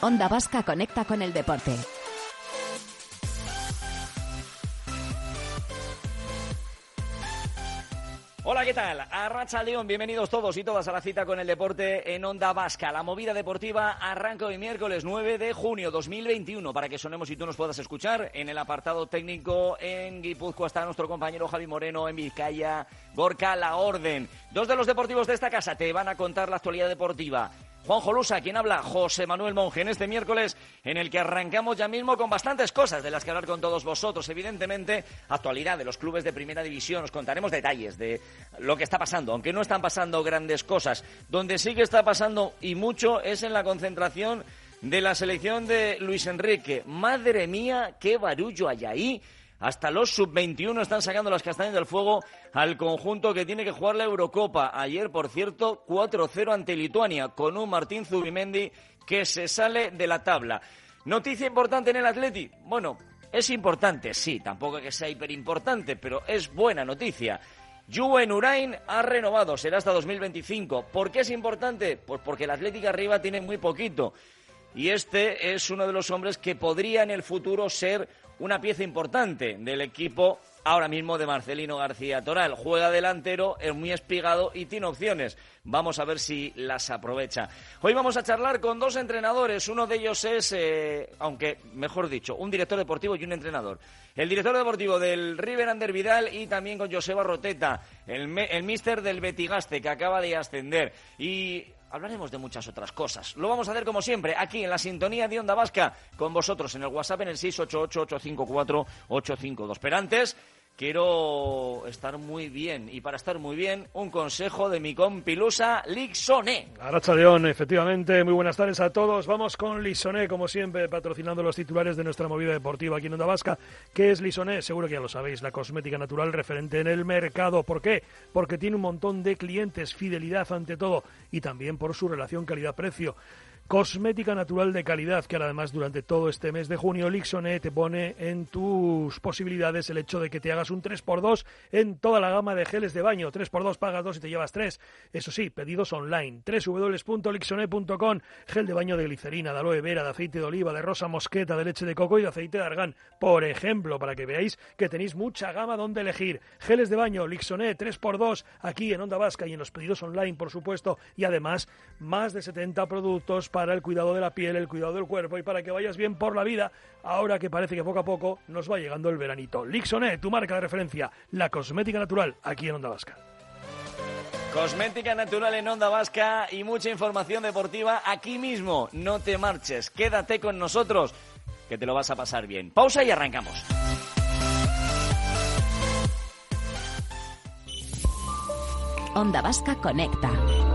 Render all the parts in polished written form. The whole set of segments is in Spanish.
Onda Vasca conecta con el deporte. Hola, ¿qué tal? Arratsaldeon, bienvenidos todos y todas a la cita con el deporte en Onda Vasca. La movida deportiva arranca hoy miércoles 9 de junio 2021 para que sonemos y tú nos puedas escuchar. En el apartado técnico en Guipúzcoa está nuestro compañero Javi Moreno, en Vizcaya, Gorka La Orden. Dos de los deportivos de esta casa te van a contar la actualidad deportiva. Juan Jolusa, quien habla, José Manuel Monge, en este miércoles en el que arrancamos ya mismo con bastantes cosas de las que hablar con todos vosotros. Evidentemente, actualidad de los clubes de primera división, os contaremos detalles de lo que está pasando, aunque no están pasando grandes cosas. Donde sí que está pasando y mucho es en la concentración de la selección de Luis Enrique. Madre mía, qué barullo hay ahí. Hasta los sub-21 están sacando las castañas del fuego al conjunto que tiene que jugar la Eurocopa. Ayer, por cierto, 4-0 ante Lituania, con un Martín Zubimendi que se sale de la tabla. Noticia importante en el Atleti. Bueno, es importante, sí, tampoco que sea hiperimportante, pero es buena noticia. Juven Urain ha renovado, será hasta 2025. ¿Por qué es importante? Pues porque el Atlético arriba tiene muy poquito. Y este es uno de los hombres que podría en el futuro ser una pieza importante del equipo ahora mismo de Marcelino García Toral. Juega delantero, es muy espigado y tiene opciones. Vamos a ver si las aprovecha. Hoy vamos a charlar con dos entrenadores. Uno de ellos es, aunque mejor dicho, un director deportivo y un entrenador. El director deportivo del River, Ander Vidal, y también con Joseba Roteta, el míster del Betigaste, que acaba de ascender. Y hablaremos de muchas otras cosas. Lo vamos a hacer como siempre, aquí en la sintonía de Onda Vasca, con vosotros en el WhatsApp en el 688-854-852. Pero antes, quiero estar muy bien. Y para estar muy bien, un consejo de mi compilusa Lixoné. Arratsaldeon, efectivamente. Muy buenas tardes a todos. Vamos con Lixoné, como siempre, patrocinando los titulares de nuestra movida deportiva aquí en Onda Vasca. ¿Qué es Lixoné? Seguro que ya lo sabéis. La cosmética natural referente en el mercado. ¿Por qué? Porque tiene un montón de clientes, fidelidad ante todo, y también por su relación calidad-precio. Cosmética natural de calidad, que ahora además durante todo este mes de junio Lixoné te pone en tus posibilidades el hecho de que te hagas un 3x2 en toda la gama de geles de baño. 3x2 pagas 2 y te llevas 3. Eso sí, pedidos online. www.lixoné.com. Gel de baño de glicerina, de aloe vera, de aceite de oliva, de rosa mosqueta, de leche de coco y de aceite de argán. Por ejemplo, para que veáis que tenéis mucha gama donde elegir. Geles de baño Lixoné 3x2 aquí en Onda Vasca y en los pedidos online, por supuesto. Y además, más de 70 productos para el cuidado de la piel, el cuidado del cuerpo y para que vayas bien por la vida, ahora que parece que poco a poco nos va llegando el veranito. Lixoné, tu marca de referencia, la cosmética natural, aquí en Onda Vasca. Cosmética natural en Onda Vasca y mucha información deportiva aquí mismo. No te marches, quédate con nosotros, que te lo vas a pasar bien. Pausa y arrancamos. Onda Vasca conecta.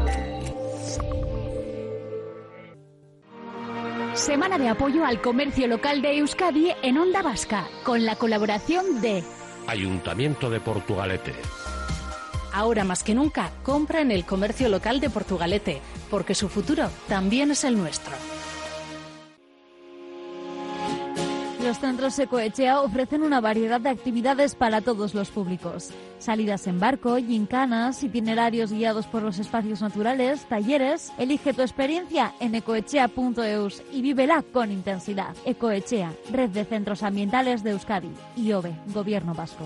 Semana de apoyo al comercio local de Euskadi en Onda Vasca, con la colaboración de Ayuntamiento de Portugalete. Ahora más que nunca, compra en el comercio local de Portugalete, porque su futuro también es el nuestro. Los centros Ecoetxea ofrecen una variedad de actividades para todos los públicos. Salidas en barco, gincanas, itinerarios guiados por los espacios naturales, talleres. Elige tu experiencia en ecoetxea.eus y vívela con intensidad. Ecoetxea, Red de Centros Ambientales de Euskadi. IOBE, Gobierno Vasco.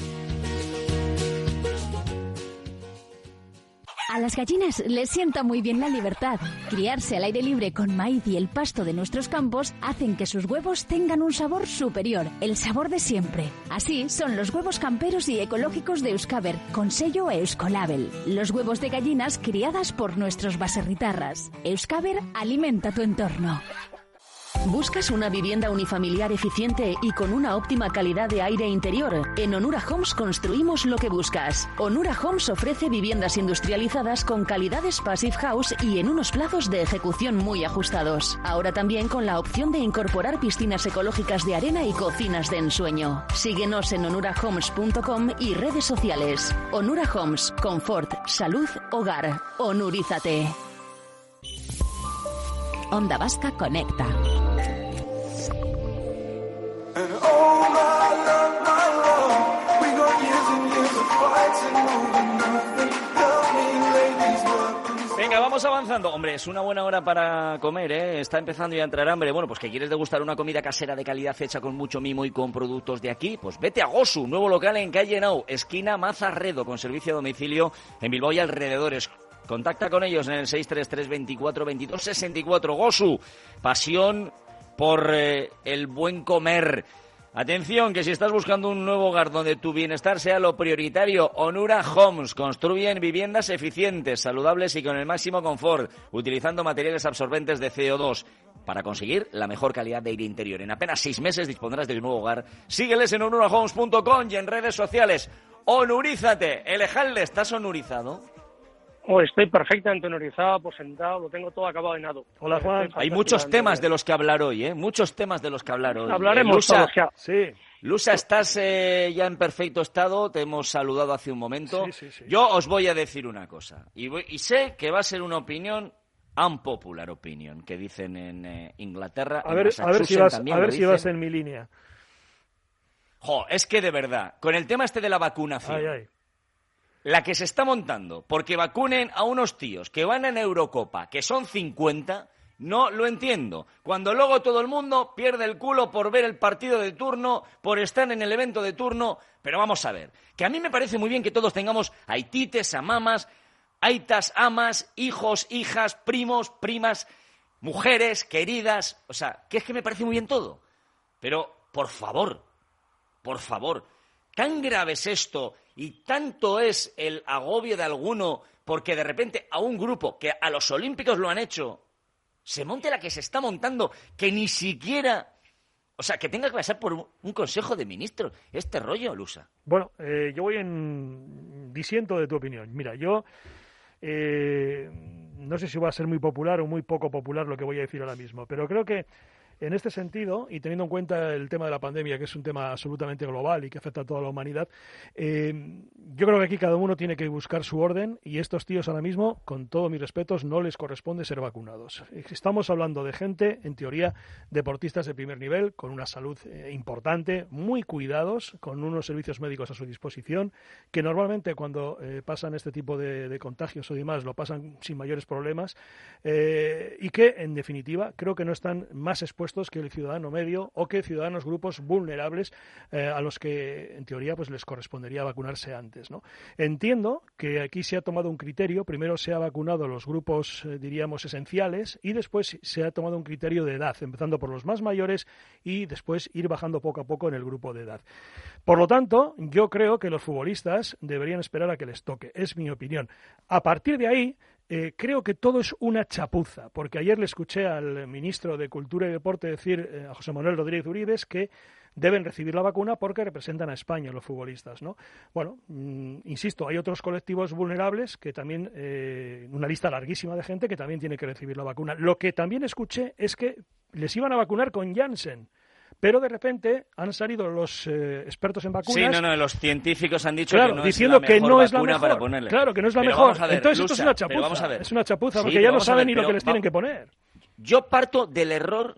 A las gallinas les sienta muy bien la libertad. Criarse al aire libre con maíz y el pasto de nuestros campos hacen que sus huevos tengan un sabor superior, el sabor de siempre. Así son los huevos camperos y ecológicos de Euskaber, con sello Euskolabel. Los huevos de gallinas criadas por nuestros baserritarras. Euskaber alimenta tu entorno. ¿Buscas una vivienda unifamiliar eficiente y con una óptima calidad de aire interior? En Onura Homes construimos lo que buscas. Onura Homes ofrece viviendas industrializadas con calidades Passive House y en unos plazos de ejecución muy ajustados. Ahora también con la opción de incorporar piscinas ecológicas de arena y cocinas de ensueño. Síguenos en onurahomes.com y redes sociales. Onura Homes, confort, salud, hogar. Onurízate. Onda Vasca conecta. vamos avanzando. Hombre, es una buena hora para comer, ¿eh? Está empezando ya a entrar hambre. Bueno, pues que quieres degustar una comida casera de calidad hecha con mucho mimo y con productos de aquí, pues vete a Gosu, nuevo local en calle Nau, esquina Mazarredo, con servicio a domicilio en Bilbao y alrededores. Contacta con ellos en el 633 24 22 64. Gosu, pasión por el buen comer. Atención, que si estás buscando un nuevo hogar donde tu bienestar sea lo prioritario, Onura Homes construyen viviendas eficientes, saludables y con el máximo confort, utilizando materiales absorbentes de CO2 para conseguir la mejor calidad de aire interior. En apenas 6 meses dispondrás de un nuevo hogar. Sígueles en onurahomes.com y en redes sociales. ¡Onurízate! Elejalde, ¿estás onurizado? Estoy perfectamente honorizado, aposentado, lo tengo todo acabado y nada. Hola, Juan. Hay muchos temas de los que hablar hoy, ¿eh? Muchos temas de los que hablar hoy. Hablaremos Lusa, todos ya. Sí. Lusa, estás ya en perfecto estado, te hemos saludado hace un momento. Sí. Yo os voy a decir una cosa, y sé que va a ser una opinión, unpopular opinion, que dicen en Inglaterra. A ver si vas en mi línea. Es que de verdad, con el tema este de la vacunación... Ay. La que se está montando, porque vacunen a unos tíos que van en Eurocopa, que son 50, no lo entiendo. Cuando luego todo el mundo pierde el culo por ver el partido de turno, por estar en el evento de turno, pero vamos a ver, que a mí me parece muy bien que todos tengamos aitites, amamas, aitas, amas, hijos, hijas, primos, primas, mujeres, queridas, o sea, que es que me parece muy bien todo. Pero, por favor, ¿tan grave es esto y tanto es el agobio de alguno porque de repente a un grupo que a los olímpicos lo han hecho, se monte la que se está montando, que ni siquiera... O sea, que tenga que pasar por un consejo de ministros? Este rollo, Lusa. Bueno, yo voy disiento de tu opinión. Mira, yo no sé si va a ser muy popular o muy poco popular lo que voy a decir ahora mismo, pero creo que en este sentido, y teniendo en cuenta el tema de la pandemia, que es un tema absolutamente global y que afecta a toda la humanidad, yo creo que aquí cada uno tiene que buscar su orden y estos tíos ahora mismo, con todos mis respetos, no les corresponde ser vacunados. Estamos hablando de gente, en teoría, deportistas de primer nivel, con una salud importante, muy cuidados, con unos servicios médicos a su disposición, que normalmente cuando pasan este tipo de contagios o demás lo pasan sin mayores problemas y que, en definitiva, creo que no están más expuestos que el ciudadano medio o que ciudadanos grupos vulnerables a los que en teoría pues les correspondería vacunarse antes, ¿no? Entiendo que aquí se ha tomado un criterio, primero se ha vacunado los grupos diríamos esenciales y después se ha tomado un criterio de edad, empezando por los más mayores y después ir bajando poco a poco en el grupo de edad. Por lo tanto, yo creo que los futbolistas deberían esperar a que les toque, es mi opinión. A partir de ahí, creo que todo es una chapuza, porque ayer le escuché al ministro de Cultura y Deporte decir, a José Manuel Rodríguez Uribes, que deben recibir la vacuna porque representan a España los futbolistas, ¿no? Bueno, insisto, hay otros colectivos vulnerables que también, una lista larguísima de gente que también tiene que recibir la vacuna. Lo que también escuché es que les iban a vacunar con Janssen, pero de repente han salido los expertos en vacunas. Sí, los científicos han dicho claro, que no diciendo es la mejor que no es la vacuna mejor. para ponerle. Claro, que no es la pero mejor. Ver, entonces Lusa, esto es una chapuza. vamos a ver. Es una chapuza, sí, porque ya no saben ver, ni lo que les tienen que poner. Yo parto del error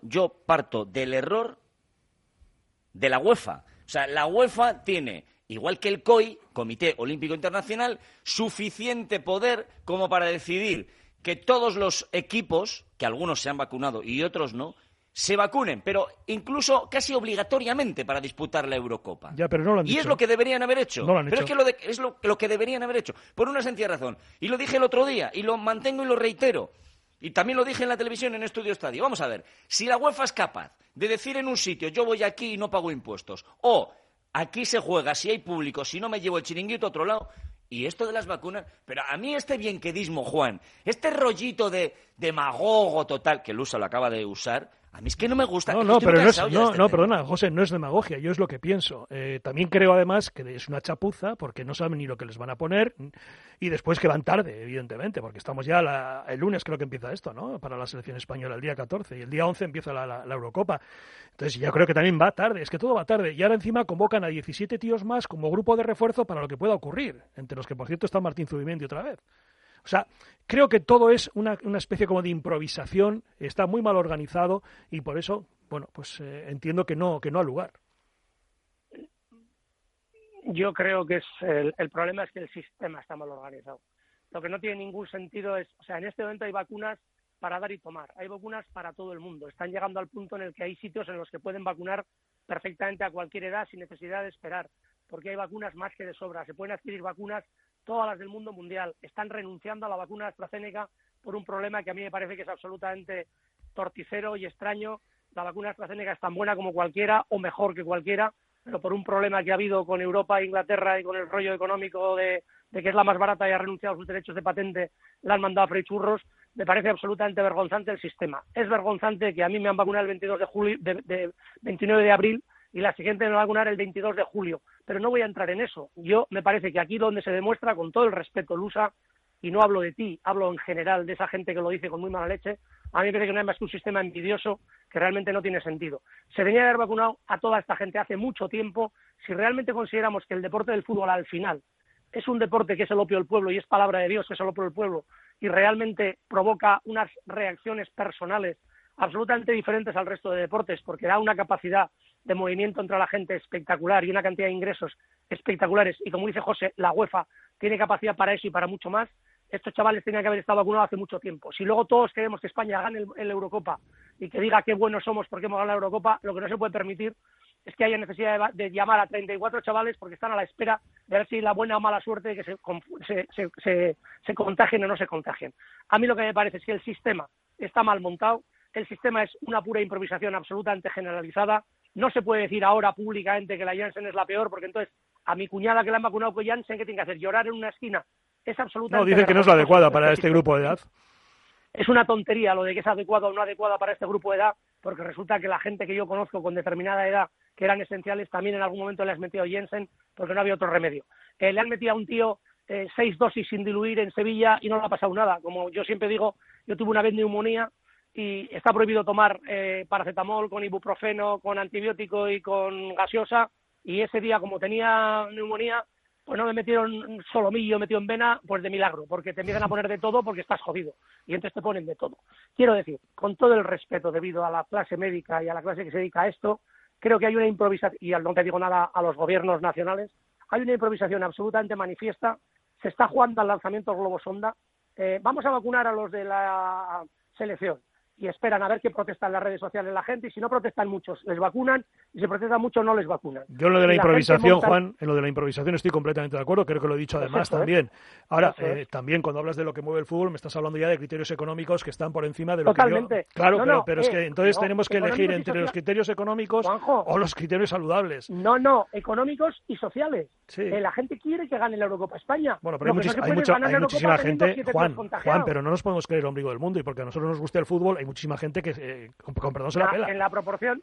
de la UEFA. O sea, la UEFA tiene, igual que el COI, Comité Olímpico Internacional, suficiente poder como para decidir que todos los equipos, que algunos se han vacunado y otros no, se vacunen, pero incluso casi obligatoriamente para disputar la Eurocopa. Ya, pero no lo han dicho. Y es lo que deberían haber hecho. No lo han pero hecho. es lo que deberían haber hecho, por una sencilla razón. Y lo dije el otro día, y lo mantengo y lo reitero. Y también lo dije en la televisión en Estudio Estadio. Vamos a ver, si la UEFA es capaz de decir en un sitio, yo voy aquí y no pago impuestos, o aquí se juega si hay público, si no me llevo el chiringuito a otro lado... Y esto de las vacunas, pero a mí este bienquedismo, Juan, este rollito de demagogo total, que Lusa lo acaba de usar, a mí es que no me gusta. Perdona, José, no es demagogia, yo es lo que pienso. También creo además que es una chapuza, porque no saben ni lo que les van a poner, y después que van tarde, evidentemente, porque estamos ya el lunes creo que empieza esto, ¿no? Para la selección española, el día 14, y el día 11 empieza la Eurocopa. Entonces yo creo que también va tarde, es que todo va tarde. Y ahora encima convocan a 17 tíos más como grupo de refuerzo para lo que pueda ocurrir, entre los que por cierto está Martín Zubimendi otra vez. O sea, creo que todo es una especie como de improvisación, está muy mal organizado y por eso, bueno, pues entiendo que no ha lugar. Yo creo que el problema es que el sistema está mal organizado. lo que no tiene ningún sentido es, o sea, en este momento hay vacunas para dar y tomar, hay vacunas para todo el mundo. Están llegando al punto en el que hay sitios en los que pueden vacunar perfectamente a cualquier edad sin necesidad de esperar, porque hay vacunas más que de sobra. Se pueden adquirir vacunas, todas las del mundo mundial. Están renunciando a la vacuna AstraZeneca por un problema que a mí me parece que es absolutamente torticero y extraño. La vacuna AstraZeneca es tan buena como cualquiera o mejor que cualquiera, pero por un problema que ha habido con Europa e Inglaterra y con el rollo económico de que es la más barata y ha renunciado a sus derechos de patente, la han mandado a freír churros. Me parece absolutamente vergonzante el sistema. Es vergonzante que a mí me han vacunado el 29 de abril y la siguiente me va a vacunar el 22 de julio. Pero no voy a entrar en eso. Yo me parece que aquí donde se demuestra, con todo el respeto, Lusa, y no hablo de ti, hablo en general de esa gente que lo dice con muy mala leche, a mí me parece que no hay más que un sistema envidioso que realmente no tiene sentido. Se tenía que haber vacunado a toda esta gente hace mucho tiempo. Si realmente consideramos que el deporte del fútbol al final es un deporte que es el opio del pueblo y es palabra de Dios que es el opio del pueblo y realmente provoca unas reacciones personales absolutamente diferentes al resto de deportes porque da una capacidad de movimiento entre la gente espectacular y una cantidad de ingresos espectaculares y como dice José, la UEFA tiene capacidad para eso y para mucho más. Estos chavales tenían que haber estado vacunados hace mucho tiempo. Si luego todos queremos que España gane el Eurocopa y que diga qué buenos somos porque hemos ganado la Eurocopa, lo que no se puede permitir es que haya necesidad de llamar a 34 chavales porque están a la espera de ver si la buena o mala suerte de que se contagien o no se contagien. A mí lo que me parece es que el sistema está mal montado, el sistema es una pura improvisación absolutamente generalizada. No se puede decir ahora públicamente que la Janssen es la peor porque entonces a mi cuñada que la han vacunado con Janssen, ¿qué tiene que hacer? ¿Llorar en una esquina? Es absolutamente... No, dicen que no es la adecuada para este grupo de edad. Es una tontería lo de que es adecuada o no adecuada para este grupo de edad, porque resulta que la gente que yo conozco con determinada edad, que eran esenciales, también en algún momento le has metido Janssen porque no había otro remedio. Le han metido a un tío 6 dosis sin diluir en Sevilla y no le ha pasado nada. Como yo siempre digo, yo tuve una vez neumonía y está prohibido tomar paracetamol con ibuprofeno, con antibiótico y con gaseosa, y ese día, como tenía neumonía, pues no me metieron solomillo metido en vena, pues de milagro, porque te empiezan a poner de todo porque estás jodido, y entonces te ponen de todo. Quiero decir, con todo el respeto debido a la clase médica y a la clase que se dedica a esto, creo que hay una improvisación, y no te digo nada a los gobiernos nacionales, hay una improvisación absolutamente manifiesta, se está jugando al lanzamiento globosonda, vamos a vacunar a los de la selección, y esperan a ver qué protestan las redes sociales la gente, y si no protestan muchos, les vacunan, y si protestan muchos, no les vacunan. Yo en lo de la improvisación, Juan, en lo de la improvisación estoy completamente de acuerdo, creo que lo he dicho además también. Ahora, también cuando hablas de lo que mueve el fútbol, me estás hablando ya de criterios económicos que están por encima de lo Totalmente. que yo... Claro, pero es que entonces tenemos que elegir entre los criterios económicos, Juanjo, o los criterios saludables. No, económicos y sociales. Sí. La gente quiere que gane la Eurocopa España. Bueno, pero hay muchísima gente, Juan, pero no nos podemos creer el ombligo del mundo, y porque a nosotros nos guste el fútbol, hay muchísima gente que con perdón se la pela. En la proporción,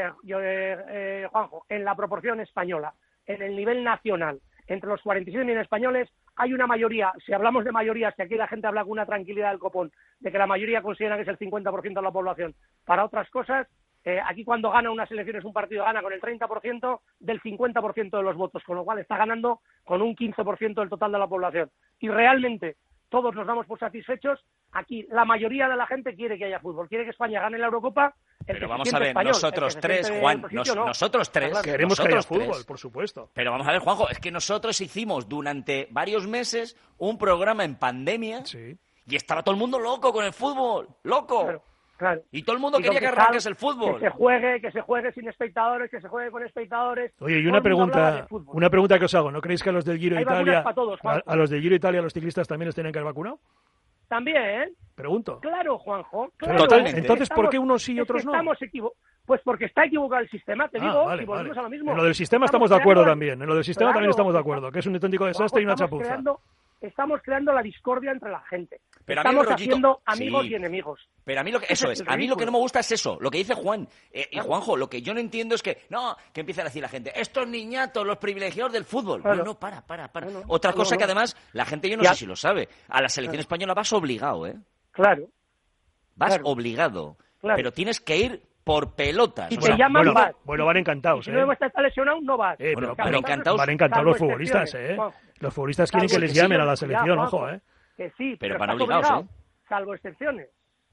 Juanjo, en la proporción española, en el nivel nacional, entre los 47 millones españoles, hay una mayoría, si hablamos de mayorías, que aquí la gente habla con una tranquilidad del copón, de que la mayoría considera que es el 50% de la población, para otras cosas, aquí cuando gana unas elecciones un partido gana con el 30% del 50% de los votos, con lo cual está ganando con un 15% del total de la población. Y realmente todos nos damos por satisfechos. Aquí la mayoría de la gente quiere que haya fútbol, quiere que España gane la Eurocopa. Pero vamos a ver, nosotros tres, Juan, nosotros tres queremos que haya fútbol, por supuesto. Pero vamos a ver, Juanjo, es que nosotros hicimos durante varios meses un programa en pandemia y estaba todo el mundo loco con el fútbol, loco. Claro. Y todo el mundo quería que arranques el fútbol. Que se juegue sin espectadores, que se juegue con espectadores. Oye, y una pregunta que os hago, ¿no creéis que a los del Giro de Italia, a los del Giro de Italia, los ciclistas también los tienen que haber vacunado? También. Pregunto. Claro, Juanjo. Claro. Totalmente. Entonces, ¿por qué unos sí y otros no? Pues porque está equivocado el sistema, te digo, vale, y volvemos a lo mismo. En lo del sistema estamos de acuerdo también. En lo del sistema también estamos de acuerdo, que es un auténtico desastre y una chapuza. Estamos creando la discordia entre la gente. Pero estamos haciendo amigos y enemigos. Pero a mí lo que no me gusta es eso, lo que dice Juan. Y Juanjo, lo que yo no entiendo es que empieza a decir la gente, estos niñatos, los privilegiados del fútbol. Claro. No, para. Otra cosa que además la gente, yo no sé si lo sabe, a la selección española vas obligado, ¿eh? Claro. Vas obligado. Claro. Pero tienes que ir por pelotas. Y te llaman, vas. Bueno, van encantados, Si no está lesionado, no vas. Pero encantados. Van encantados los futbolistas, Los futbolistas quieren que les llamen a la selección, ojo, Que sí, pero van obligados, salvo excepciones.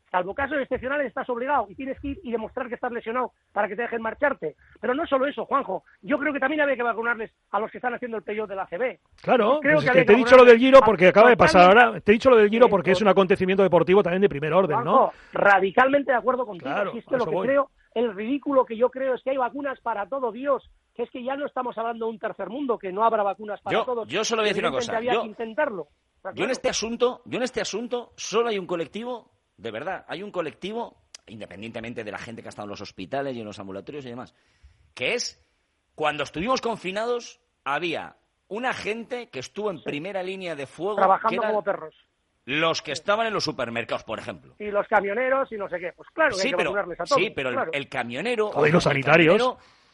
Salvo casos excepcionales estás obligado y tienes que ir y demostrar que estás lesionado para que te dejen marcharte. Pero no solo eso, Juanjo. Yo creo que también había que vacunarles a los que están haciendo el playoff de la ACB. Claro, pues es que te he dicho lo del Giro porque acaba de pasar ahora. Te he dicho lo del Giro porque es un acontecimiento deportivo también de primer orden, Juanjo, ¿no? Radicalmente de acuerdo contigo. Claro, Si es que lo que creo, el ridículo que yo creo es que hay vacunas para todo, Dios. Que es que ya no estamos hablando de un tercer mundo, que no habrá vacunas para todos. Yo solo voy a decir una cosa. Había que intentarlo. Yo en este asunto solo hay un colectivo, de verdad, hay un colectivo, independientemente de la gente que ha estado en los hospitales y en los ambulatorios y demás, que es, cuando estuvimos confinados, había una gente que estuvo en primera línea de fuego. Trabajando como perros. Los que estaban en los supermercados, por ejemplo. Y los camioneros y no sé qué. Pues claro que hay que vacunarles a todos. Sí, pero claro. el camionero... O los sanitarios.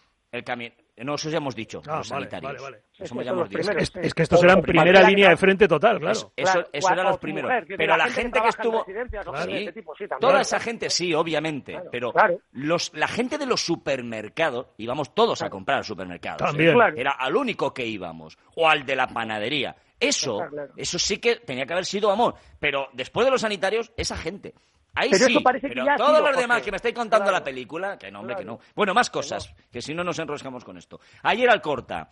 No, eso ya hemos dicho, los sanitarios. Vale. Eso ya hemos dicho. Es que estos eran primera línea de frente total, claro. Eso eran los primeros. Pero la gente que estuvo... Toda esa gente sí, obviamente. Pero la gente de los supermercados, íbamos todos a comprar al supermercado. También. Era al único que íbamos. O al de la panadería. Eso sí que tenía que haber sido amor. Pero después de los sanitarios, esa gente... Ahí pero sí, pero todos los demás José. que me estáis contando la película, que no, hombre, que no. Bueno, más cosas, que si no nos enroscamos con esto. Ayer Alcorta,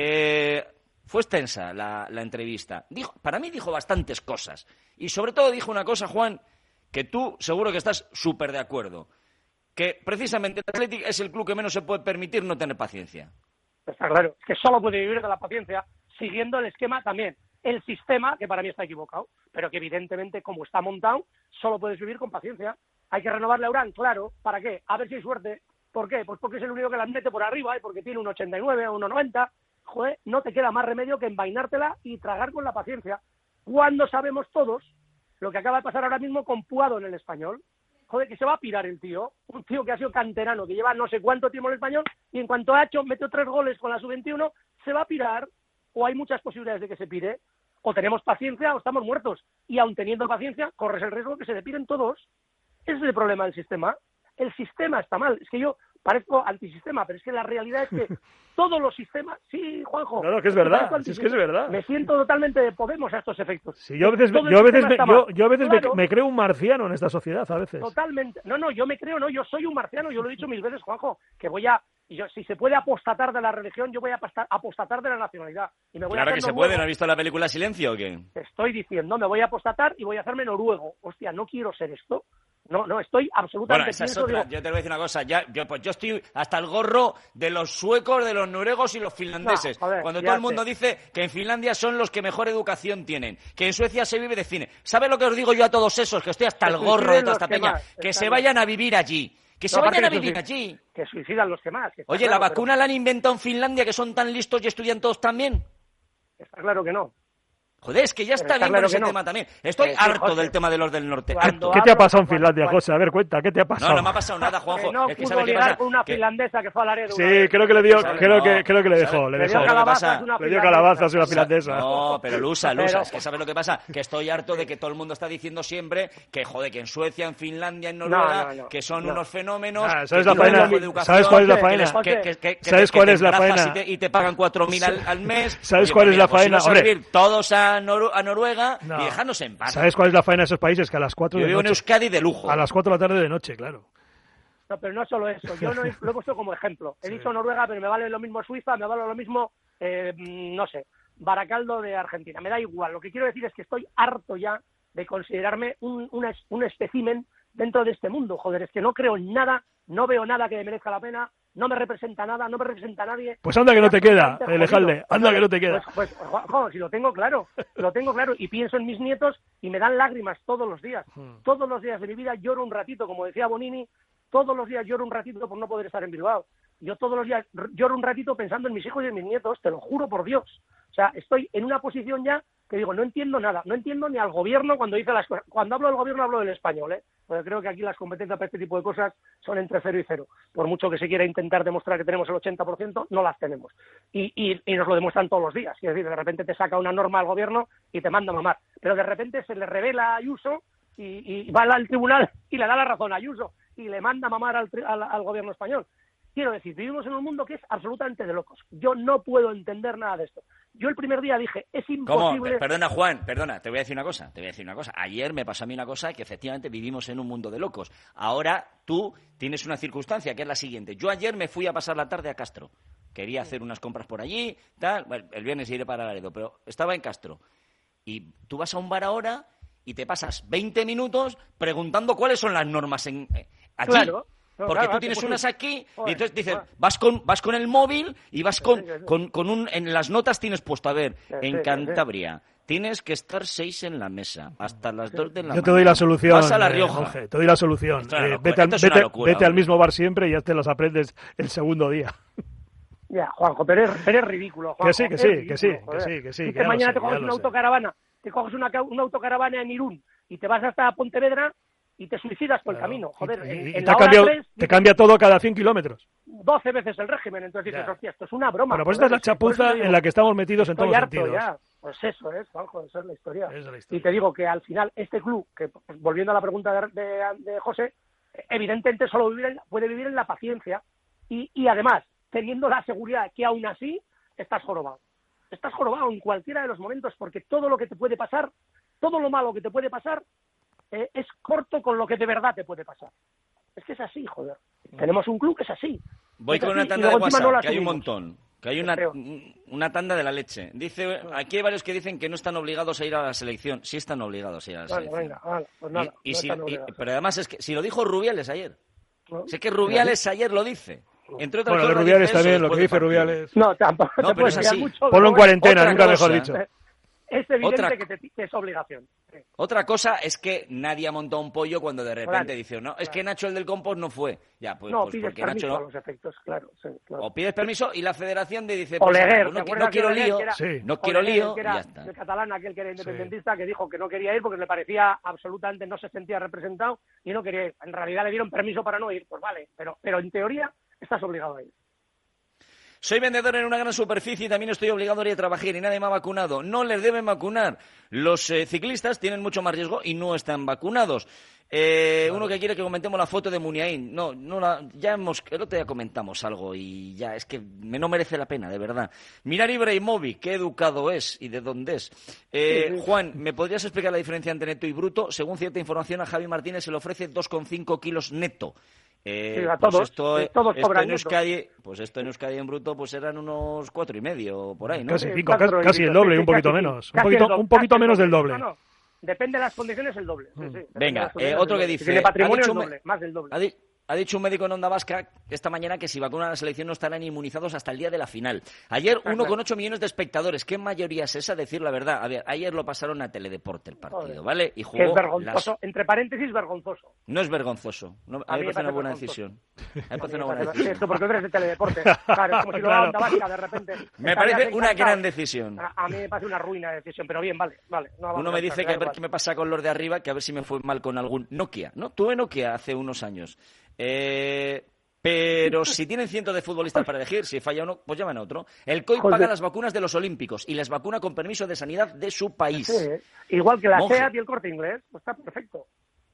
fue extensa la entrevista. Para mí dijo bastantes cosas. Y sobre todo dijo una cosa, Juan, que tú seguro que estás súper de acuerdo. Que precisamente el Athletic es el club que menos se puede permitir no tener paciencia. Está claro, es que solo puede vivir de la paciencia, siguiendo el esquema también. El sistema, que para mí está equivocado, pero que evidentemente, como está montado, solo puedes vivir con paciencia. Hay que renovarle a Urán, claro. ¿Para qué? A ver si hay suerte. ¿Por qué? Pues porque es el único que las mete por arriba y porque tiene un 89 o un 90. Joder, no te queda más remedio que envainártela y tragar con la paciencia. Cuando sabemos todos lo que acaba de pasar ahora mismo con Puado en el Español. Joder, que se va a pirar el tío. Un tío que ha sido canterano, que lleva no sé cuánto tiempo en el Español, y en cuanto ha hecho, metió 3 goles con la sub-21, se va a pirar. O hay muchas posibilidades de que se pire. O tenemos paciencia o estamos muertos. Y aun teniendo paciencia, corres el riesgo de que se le piren todos. Ese es el problema del sistema. El sistema está mal. Es que yo parezco antisistema, pero es que la realidad es que todos los sistemas... Sí, Juanjo. Claro, que es verdad. Es que es verdad. Me siento totalmente de Podemos a estos efectos. Sí, yo a veces me creo un marciano en esta sociedad, a veces. Totalmente. No, yo me creo, yo soy un marciano. Yo lo he dicho 1000 veces, Juanjo, que si se puede apostatar de la religión, yo voy a apostatar de la nacionalidad. Y me voy claro a que se puede, ¿no has visto la película Silencio o qué? Te estoy diciendo, me voy a apostatar y voy a hacerme noruego. Hostia, no quiero ser esto. No, estoy absolutamente... Bueno, esa es otra. Yo te voy a decir una cosa. Yo estoy hasta el gorro de los suecos, de los noruegos y los finlandeses. No, joder, cuando todo el mundo dice que en Finlandia son los que mejor educación tienen, que en Suecia se vive de cine. ¿Sabes lo que os digo yo a todos esos? Que estoy hasta el gorro de toda esta peña. Que se vayan a vivir allí. Que se vayan a vivir allí. Que suicidan los que más. Oye, ¿la vacuna la han inventado en Finlandia, que son tan listos y estudian todos también? Está claro que no. Joder, es que ya está bien con ese tema también. Estoy harto del tema de los del norte. ¿Qué te ha pasado en Finlandia, José? A ver, cuenta, ¿qué te ha pasado? No me ha pasado nada, Juanjo. Que no es que pudo ¿sabes qué ligar pasa? con una finlandesa que fue a Laredo. Sí, creo que le dio, creo que le dejó. Le dio calabazas una finlandesa. No, pero Lusa, es que ¿sabes lo que pasa? Que estoy harto de que todo el mundo está diciendo siempre que, joder, que en Suecia, en Finlandia, en Noruega, que son unos fenómenos. ¿Sabes la faena? ¿Sabes cuál es la faena? ¿Sabes cuál es la faena? Y te pagan 4.000 al mes. ¿Sabes cuál es la faena? Todos a Noruega y dejarnos en paz. ¿Sabes cuál es la faena de esos países? Que a las 4 de la noche... Yo vivo en Euskadi de lujo. A las 4 de la tarde de noche, claro. No, pero no solo eso. Yo lo he puesto como ejemplo. He dicho Noruega, pero me vale lo mismo Suiza, me vale lo mismo, no sé, Baracaldo de Argentina. Me da igual. Lo que quiero decir es que estoy harto ya de considerarme un espécimen dentro de este mundo. Joder, es que no creo en nada, no veo nada que me merezca la pena, no me representa nada, no me representa a nadie. Pues anda que no te queda, Elejalde, anda que no te queda. Pues Juan, si lo tengo claro, y pienso en mis nietos y me dan lágrimas todos los días. Todos los días de mi vida lloro un ratito, como decía Bonini, todos los días lloro un ratito por no poder estar en Bilbao. Yo todos los días lloro un ratito pensando en mis hijos y en mis nietos, te lo juro por Dios. O sea, estoy en una posición ya que digo, no entiendo nada, no entiendo ni al gobierno cuando dice las cosas. Cuando hablo del gobierno hablo del español, porque creo que aquí las competencias para este tipo de cosas son entre 0 y 0. Por mucho que se quiera intentar demostrar que tenemos el 80%, no las tenemos. Y nos lo demuestran todos los días. Es decir, de repente te saca una norma al gobierno y te manda a mamar. Pero de repente se le revela a Ayuso y va al tribunal y le da la razón a Ayuso y le manda a mamar al gobierno español. quiero decir, vivimos en un mundo que es absolutamente de locos. Yo no puedo entender nada de esto. Yo el primer día dije, es imposible... ¿Cómo? Perdona, Juan, te voy a decir una cosa. Ayer me pasó a mí una cosa que efectivamente vivimos en un mundo de locos. Ahora tú tienes una circunstancia que es la siguiente. Yo ayer me fui a pasar la tarde a Castro. Quería hacer unas compras por allí, tal. Bueno, el viernes iré para Laredo, pero estaba en Castro. Y tú vas a un bar ahora y te pasas 20 minutos preguntando cuáles son las normas allí. Claro. Porque tú tienes unas aquí y entonces dices, vas con el móvil y vas con un... En las notas tienes puesto, a ver, en Cantabria tienes que estar 6 en la mesa hasta las 2 de la mañana. Yo te doy la solución. Vas a La Rioja. Jorge, te doy la solución. Vete al mismo bar siempre y ya te las aprendes el segundo día. Ya, Juanjo, pero eres ridículo, Juanjo. Que sí. Que mañana te coges una autocaravana, una autocaravana en Irún y te vas hasta Pontevedra y te suicidas por el camino. Joder, te cambia todo cada 100 kilómetros. 12 veces el régimen, entonces dices, hostia, esto es una broma. Bueno, pues esta es la chapuza en la que estamos metidos en todos los sentidos. Ya. Pues eso es, Juanjo, esa es la historia. Y te digo que al final este club, que volviendo a la pregunta de José, evidentemente solo puede vivir en la paciencia y además teniendo la seguridad que aún así estás jorobado. Estás jorobado en cualquiera de los momentos porque todo lo que te puede pasar, todo lo malo que te puede pasar, es corto con lo que de verdad te puede pasar. Es que es así, joder. Tenemos un club que es así. Voy con una tanda de WhatsApp, que hay un montón. Que hay una tanda de la leche. Dice, aquí hay varios que dicen que no están obligados a ir a la selección. Sí están obligados a ir a la selección. Venga, pues nada. Pero además es que si lo dijo Rubiales ayer. Sé que Rubiales ayer lo dice. Entre otras cosas, Rubiales también, lo que dice Rubiales. No, tampoco. No, pero es así. Ponlo en cuarentena, nunca mejor dicho. Es evidente que es obligación. Sí. Otra cosa es que nadie ha montado un pollo cuando de repente dice, no, es que Nacho el del compost no fue. Ya, pues, no, pues pides porque permiso Nacho a los efectos, claro. O pides permiso y la federación te dice, Oleguer, pues, no quiero lío, no quiero lío, y ya está. El catalán, aquel que era independentista, que dijo que no quería ir porque le parecía absolutamente, no se sentía representado y no quería ir. En realidad le dieron permiso para no ir, pues vale, pero en teoría estás obligado a ir. Soy vendedor en una gran superficie y también estoy obligado a ir a trabajar y nadie me ha vacunado. No les deben vacunar. Los ciclistas tienen mucho más riesgo y no están vacunados. Uno que quiere que comentemos la foto de Muniain. El otro día comentamos algo y ya, es que no merece la pena, de verdad. Mirar Ibrahimovic, qué educado es y de dónde es. Juan, ¿me podrías explicar la diferencia entre neto y bruto? Según cierta información, a Javi Martínez se le ofrece 2,5 kilos neto. Todos en Euskadi en bruto pues eran unos 4,5 por ahí, ¿no? Casi el doble, un poquito menos. Un poquito menos del doble. No. Depende de las condiciones, el doble. Venga, otro que dice... Si tiene patrimonio, el doble, más del doble. Ha dicho un médico en Onda Vasca esta mañana que si vacunan a la selección no estarán inmunizados hasta el día de la final. Ayer 1,8 millones de espectadores. ¿Qué mayoría es esa? Decir la verdad. A ver, ayer lo pasaron a Teledeporte el partido, ¿vale? Y jugó es vergonzoso. Entre paréntesis, vergonzoso. No es vergonzoso. A mí me parece una buena decisión. Esto porque eres de Teledeporte. Claro, es como si lo da Onda Vasca de repente. Me parece una gran decisión. A mí me parece una ruina de decisión, pero bien, vale. Uno me dice que a ver qué me pasa con los de arriba, que a ver si me fue mal con algún Nokia, ¿no? Tuve Nokia hace unos años. Pero si tienen cientos de futbolistas para elegir, si falla uno, pues llaman a otro. El COI paga las vacunas de los olímpicos y les vacuna con permiso de sanidad de su país. Sí, igual que la SEAT y el Corte Inglés, pues está perfecto.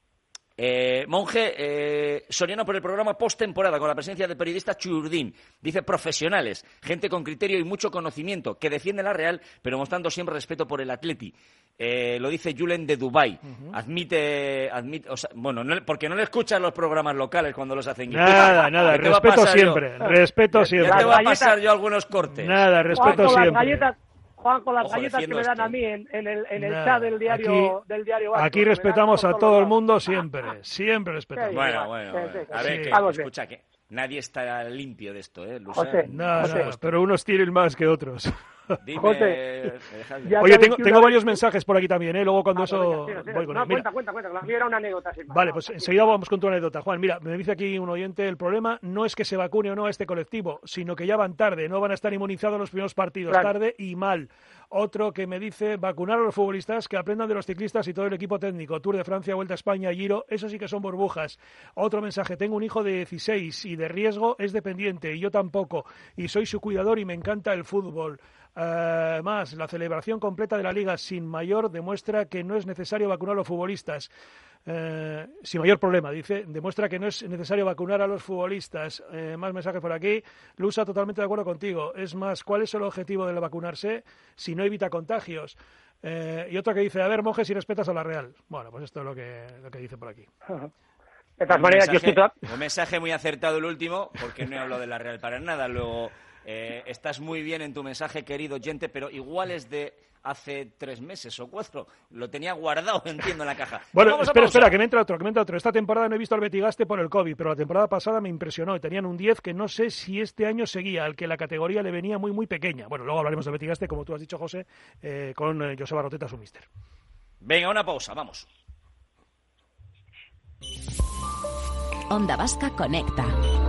Monje, Soriano por el programa postemporada con la presencia del periodista Churdín. Dice profesionales, gente con criterio y mucho conocimiento, que defiende la Real, pero mostrando siempre respeto por el Atleti. Lo dice Julen de Dubái. Admite, o sea, bueno, porque no le escuchan los programas locales cuando los hacen. Nada, respeto siempre. Ya te voy a pasar yo algunos cortes. Nada, respeto siempre. Juan, con las galletas que me dan a mí en el chat del diario Vasco. Aquí respetamos a todo el mundo siempre respetamos. Bueno. A ver, escucha, que nadie está limpio de esto, José, no, pero unos tienen más que otros. Dime, Oye, tengo varios mensajes por aquí también, luego cuando eso... Voy con cuenta, la mía era una anécdota. Vale, pues enseguida vamos con tu anécdota. Juan, mira, me dice aquí un oyente, el problema no es que se vacune o no a este colectivo, sino que ya van tarde, no van a estar inmunizados los primeros partidos, tarde y mal. Otro que me dice, vacunar a los futbolistas, que aprendan de los ciclistas y todo el equipo técnico. Tour de Francia, Vuelta a España, Giro, eso sí que son burbujas. Otro mensaje, tengo un hijo de 16 y de riesgo es dependiente, y yo tampoco, y soy su cuidador y me encanta el fútbol. Más, la celebración completa de la Liga sin mayor demuestra que no es necesario vacunar a los futbolistas. Sin mayor problema, dice, demuestra que no es necesario vacunar a los futbolistas. Más mensajes por aquí. Lusa, totalmente de acuerdo contigo. Es más, ¿cuál es el objetivo de vacunarse si no evita contagios? Y otro que dice, a ver, monje, si respetas a la Real. Bueno, pues esto es lo que dice por aquí. De todas maneras, un mensaje muy acertado el último, porque no he hablado de la Real para nada. Luego, estás muy bien en tu mensaje, querido oyente, pero igual es de hace 3 meses o 4. Lo tenía guardado, entiendo, en la caja. Bueno, espera, que me entra otro. Esta temporada no he visto al Betigaste por el COVID, pero la temporada pasada me impresionó. Tenían un 10 que no sé si este año seguía, al que la categoría le venía muy, muy pequeña. Bueno, luego hablaremos del Betigaste, como tú has dicho, José, con Joseba Roteta, su míster. Venga, una pausa, vamos. Onda Vasca Conecta.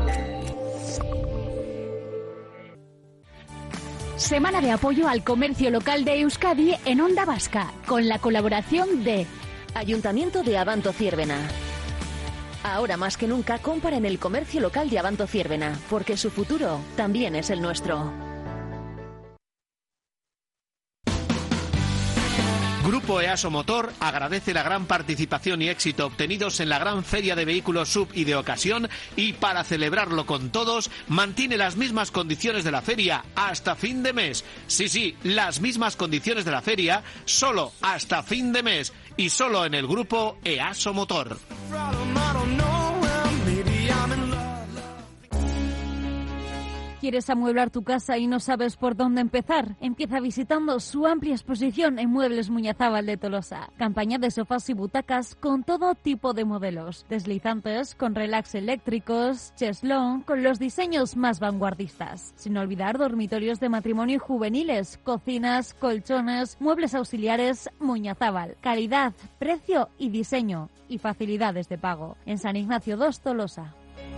Semana de apoyo al comercio local de Euskadi en Onda Vasca, con la colaboración de Ayuntamiento de Abanto Ziérbena. Ahora más que nunca compra en el comercio local de Abanto Ziérbena, porque su futuro también es el nuestro. Grupo EASO Motor agradece la gran participación y éxito obtenidos en la gran feria de vehículos sub y de ocasión y para celebrarlo con todos mantiene las mismas condiciones de la feria hasta fin de mes. Sí, las mismas condiciones de la feria solo hasta fin de mes y solo en el grupo EASO Motor. ¿Quieres amueblar tu casa y no sabes por dónde empezar? Empieza visitando su amplia exposición en Muebles Muñazábal de Tolosa. Campaña de sofás y butacas con todo tipo de modelos. Deslizantes, con relax eléctricos, cheslón, con los diseños más vanguardistas. Sin olvidar dormitorios de matrimonio y juveniles, cocinas, colchones, muebles auxiliares. Muñazábal. Calidad, precio y diseño. Y facilidades de pago. En San Ignacio 2, Tolosa.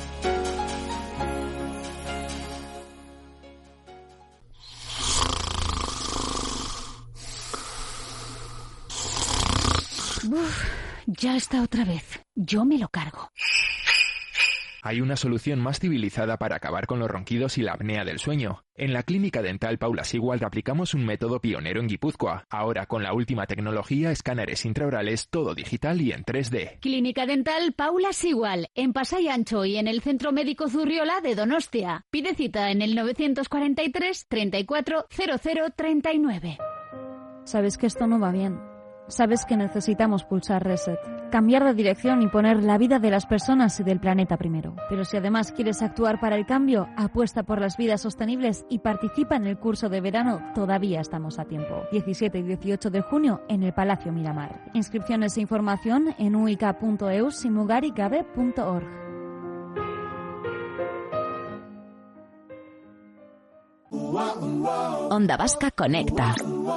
Uf, ya está otra vez. Yo me lo cargo. Hay una solución más civilizada para acabar con los ronquidos y la apnea del sueño. En la Clínica Dental Paula Sigual aplicamos un método pionero en Guipúzcoa. Ahora con la última tecnología, escáneres intraorales, todo digital y en 3D. Clínica Dental Paula Sigual, en Pasai Ancho y en el Centro Médico Zurriola de Donostia. Pide cita en el 943 34 00 39. Sabes que esto no va bien. Sabes que necesitamos pulsar reset, cambiar de dirección y poner la vida de las personas y del planeta primero. Pero si además quieres actuar para el cambio, apuesta por las vidas sostenibles y participa en el curso de verano. Todavía estamos a tiempo. 17 y 18 de junio en el Palacio Miramar. Inscripciones e información en uica.eus y mugaricabe.org. Onda Vasca Conecta.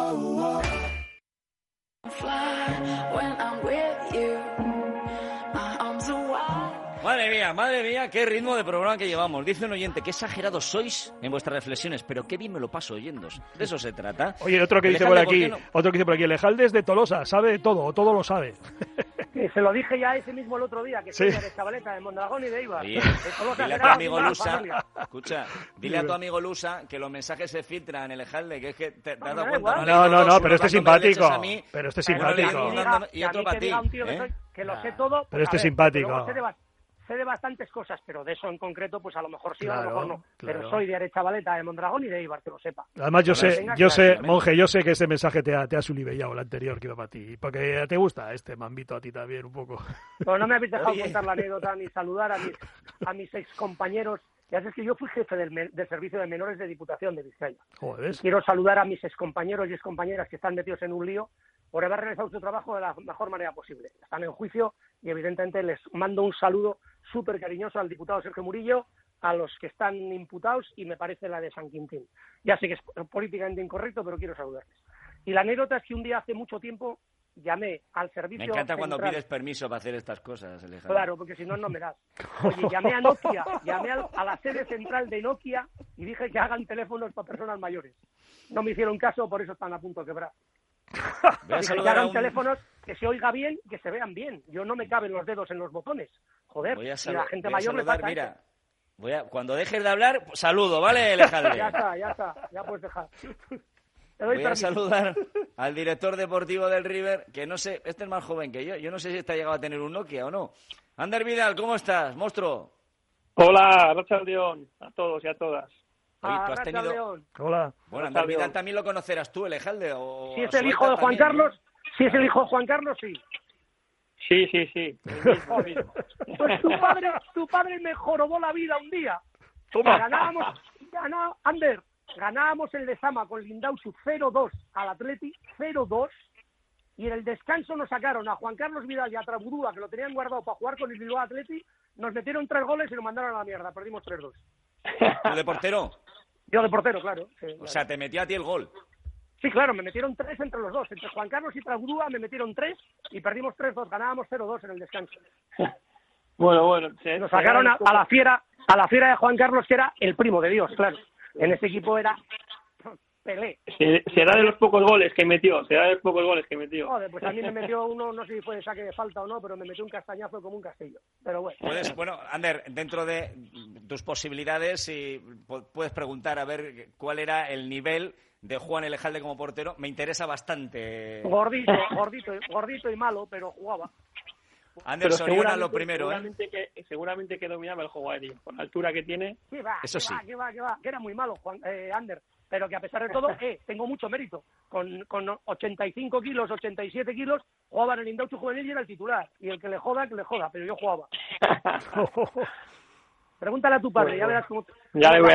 Madre mía, qué ritmo de programa que llevamos. Dice un oyente, qué exagerados sois en vuestras reflexiones, pero qué bien me lo paso oyéndos. De eso se trata. Oye, otro que dice por aquí, el Ejalde es de Tolosa, sabe todo, o todo lo sabe. Se lo dije ya ese mismo el otro día, que soy de Chavaleta, de Mondragón y de Eibar. Oye, dile a tu amigo Lusa, escucha, dile a tu amigo Lusa que los mensajes se filtran en el Ejalde, que es que te has dado cuenta. No, pero este es simpático. Pero este es simpático. Y otro para ti. Que lo sé todo. Pero este es simpático. Sé de bastantes cosas, pero de eso en concreto, pues a lo mejor sí, claro, a lo mejor no. Claro. Pero soy de Arechavaleta, de Mondragón y de Eibar, que lo sepa. Además, yo sé, monje, yo sé que este mensaje te ha sulibellado, el anterior que iba para ti, porque te gusta este mambito a ti también un poco. Pero no me habéis dejado contar la anécdota ni saludar a mis excompañeros. Ya sabes que yo fui jefe del servicio de menores de Diputación de Vizcaya. Joder. Quiero saludar a mis excompañeros y excompañeras que están metidos en un lío por haber realizado su trabajo de la mejor manera posible. Están en juicio y evidentemente les mando un saludo súper cariñoso al diputado Sergio Murillo, a los que están imputados y me parece la de San Quintín. Ya sé que es políticamente incorrecto, pero quiero saludarles. Y la anécdota es que un día hace mucho tiempo llamé al servicio. Me encanta central. Cuando pides permiso para hacer estas cosas, Alejandro. Claro, porque si no, no me das. Oye, llamé a Nokia, a la sede central de Nokia y dije que hagan teléfonos para personas mayores. No me hicieron caso, por eso están a punto de quebrar. Dije que hagan teléfonos que se oiga bien, que se vean bien. Yo no me caben los dedos en los botones. Joder, y a la gente mayor le pasa mira, cuando dejes de hablar, saludo, ¿vale, Alejandro? Ya está, ya puedes dejar. Voy a saludar al director deportivo del River, que no sé, este es más joven que yo no sé si está llegado a tener un Nokia o no. Ander Vidal, ¿cómo estás, monstruo? Hola, Rachaldeón, a todos y a todas. Oye, ¿tú has tenido... Hola. Bueno, Ander Vidal también lo conocerás tú, el Ejalde. O si es el hijo de Juan Carlos, si es el hijo de Juan Carlos, sí. Sí. Pues tu padre me jorobó la vida un día. Ganábamos el Lezama con Lindauzu 0-2 al Atleti, 0-2, y en el descanso nos sacaron a Juan Carlos Vidal y a Trabudúa, que lo tenían guardado para jugar con el Bilbao Atleti, nos metieron 3 goles y nos mandaron a la mierda, perdimos 3-2. ¿Tú de portero? Yo de portero, claro. Sí, o sea, te metió a ti el gol. Sí, claro, me metieron 3 entre los dos. Entre Juan Carlos y Trabudúa me metieron 3 y perdimos 3-2. Ganábamos 0-2 en el descanso. Bueno. Nos sacaron a la fiera de Juan Carlos, que era el primo de Dios, claro. En ese equipo era Pelé. Será de los pocos goles que metió. Joder, pues a mí me metió uno, no sé si fue de saque de falta o no, pero me metió un castañazo como un castillo. Pero bueno. Bueno, Ander, dentro de tus posibilidades, puedes preguntar a ver cuál era el nivel de Juan Elejalde como portero. Me interesa bastante. Gordito y malo, pero jugaba. Ander Soriona lo primero, seguramente que dominaba el juego aéreo, con la altura que tiene. Eso sí. Que era muy malo, Ander. Pero que a pesar de todo, tengo mucho mérito. Con 85 kilos, 87 kilos, jugaba en el Lindauzu juvenil y era el titular. Y el que le joda, pero yo jugaba. Pregúntale a tu padre, ya verás cómo... Ya le voy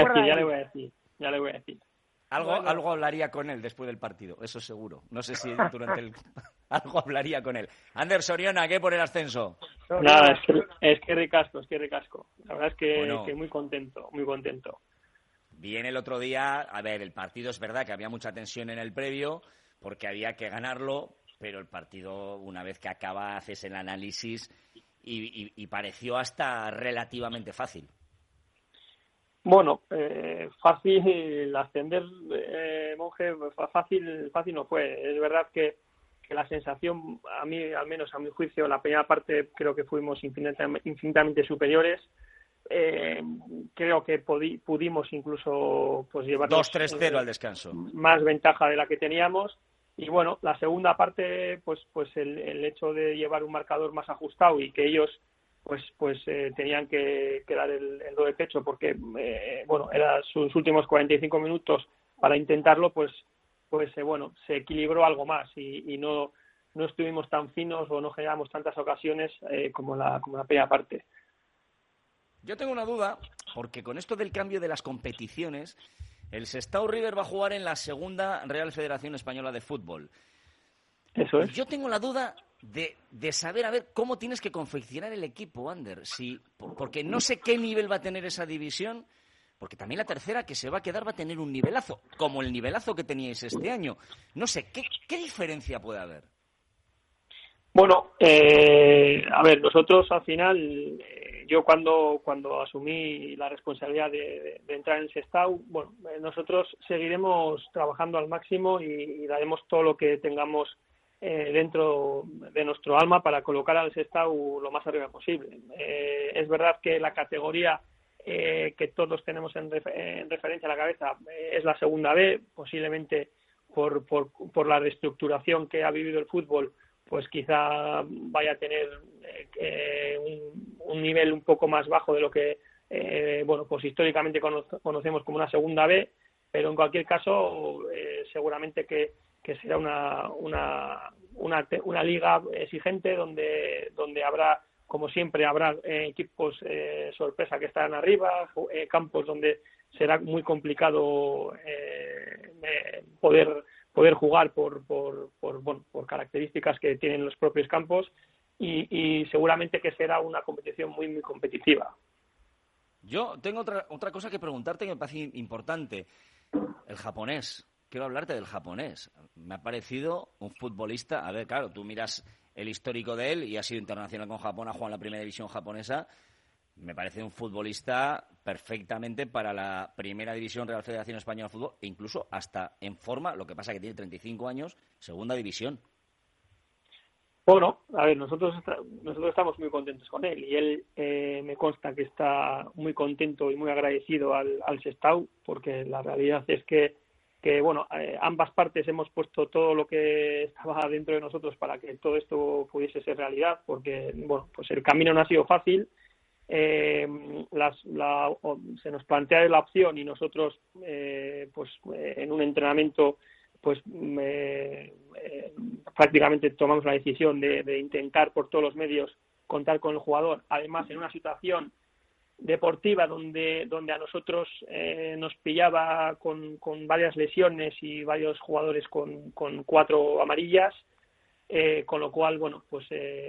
a decir. Algo hablaría con él después del partido, eso seguro. No sé si durante algo hablaría con él. Ander Soriona, ¿qué por el ascenso? Nada, es que ricasco. La verdad es que muy contento. Bien el otro día, a ver, el partido es verdad que había mucha tensión en el previo, porque había que ganarlo, pero el partido, una vez que acaba, haces el análisis y pareció hasta relativamente fácil. Bueno, fácil ascender, Monje, fácil no fue. Es verdad que la sensación, a mí, al menos a mi juicio, la primera parte creo que fuimos infinitamente superiores. Creo que pudimos incluso pues llevar 2-3-0 al descanso, más ventaja de la que teníamos. Y bueno, la segunda parte, pues el hecho de llevar un marcador más ajustado y que ellos tenían que dar el do de pecho porque eran sus últimos 45 minutos para intentarlo, se equilibró algo más y no estuvimos tan finos o no generamos tantas ocasiones como la primera parte. Yo tengo una duda, porque con esto del cambio de las competiciones, el Sestao River va a jugar en la segunda Real Federación Española de Fútbol. Eso es. Yo tengo la duda de saber, a ver, cómo tienes que confeccionar el equipo, Ander. Porque no sé qué nivel va a tener esa división, porque también la tercera que se va a quedar va a tener un nivelazo, como el nivelazo que teníais este año. No sé, ¿qué diferencia puede haber? Bueno, a ver, nosotros al final... Yo cuando asumí la responsabilidad de entrar en el Sestao, nosotros seguiremos trabajando al máximo y daremos todo lo que tengamos dentro de nuestro alma para colocar al Sestao lo más arriba posible. Es verdad que la categoría que todos tenemos en referencia a la cabeza es la segunda B, posiblemente por la reestructuración que ha vivido el fútbol, pues quizá vaya a tener un nivel un poco más bajo de lo que históricamente conocemos como una segunda B, pero en cualquier caso seguramente que será una liga exigente donde habrá, como siempre, habrá equipos sorpresa que estarán arriba, campos donde será muy complicado poder jugar por características que tienen los propios campos y seguramente que será una competición muy, muy competitiva. Yo tengo otra cosa que preguntarte que me parece importante. El japonés. Quiero hablarte del japonés. Me ha parecido un futbolista... A ver, claro, tú miras el histórico de él y ha sido internacional con Japón, ha jugado en la primera división japonesa. Me parece un futbolista perfectamente para la primera división Real Federación Española de Fútbol e incluso hasta en forma, lo que pasa que tiene 35 años, segunda división. Bueno, a ver, nosotros estamos muy contentos con él y él me consta que está muy contento y muy agradecido al Sestao porque la realidad es que bueno, ambas partes hemos puesto todo lo que estaba dentro de nosotros para que todo esto pudiese ser realidad, porque, bueno, pues el camino no ha sido fácil. Se nos plantea la opción y nosotros, en un entrenamiento, prácticamente tomamos la decisión de intentar por todos los medios contar con el jugador, además en una situación deportiva donde a nosotros nos pillaba con varias lesiones y varios jugadores con 4 amarillas, con lo cual, bueno, pues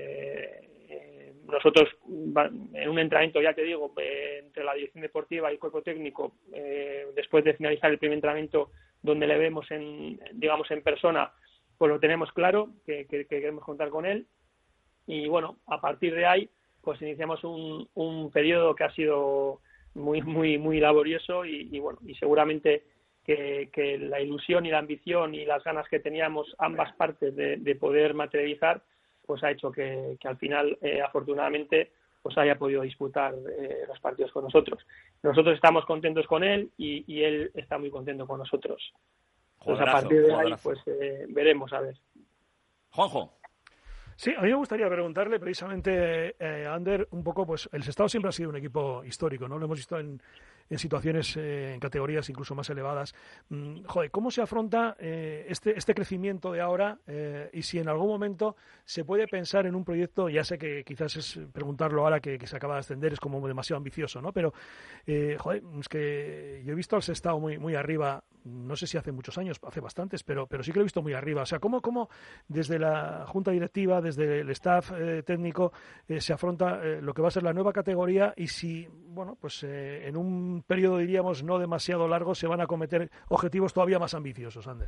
nosotros en un entrenamiento, ya te digo, entre la dirección deportiva y el cuerpo técnico, después de finalizar el primer entrenamiento donde le vemos en persona, pues lo tenemos claro que queremos contar con él, y bueno, a partir de ahí pues iniciamos un periodo que ha sido muy laborioso y bueno, y seguramente que la ilusión y la ambición y las ganas que teníamos ambas partes de poder materializar, pues ha hecho que al final, afortunadamente, pues haya podido disputar los partidos con nosotros. Nosotros estamos contentos con él y él está muy contento con nosotros. Entonces, a partir de ahí, pues veremos, a ver. Juanjo. Sí, a mí me gustaría preguntarle precisamente, Ander, un poco, pues el Sestao siempre ha sido un equipo histórico, ¿no? Lo hemos visto en situaciones, en categorías incluso más elevadas. ¿Cómo se afronta este crecimiento de ahora y si en algún momento se puede pensar en un proyecto? Ya sé que quizás es preguntarlo ahora que se acaba de ascender, es como demasiado ambicioso, ¿no? Pero, es que yo he visto al Sestao muy arriba, no sé si hace muchos años, hace bastantes, pero sí que lo he visto muy arriba. O sea, ¿cómo desde la junta directiva, desde el staff técnico, se afronta lo que va a ser la nueva categoría y si, bueno, pues en un periodo, diríamos, no demasiado largo, se van a acometer objetivos todavía más ambiciosos, Ander?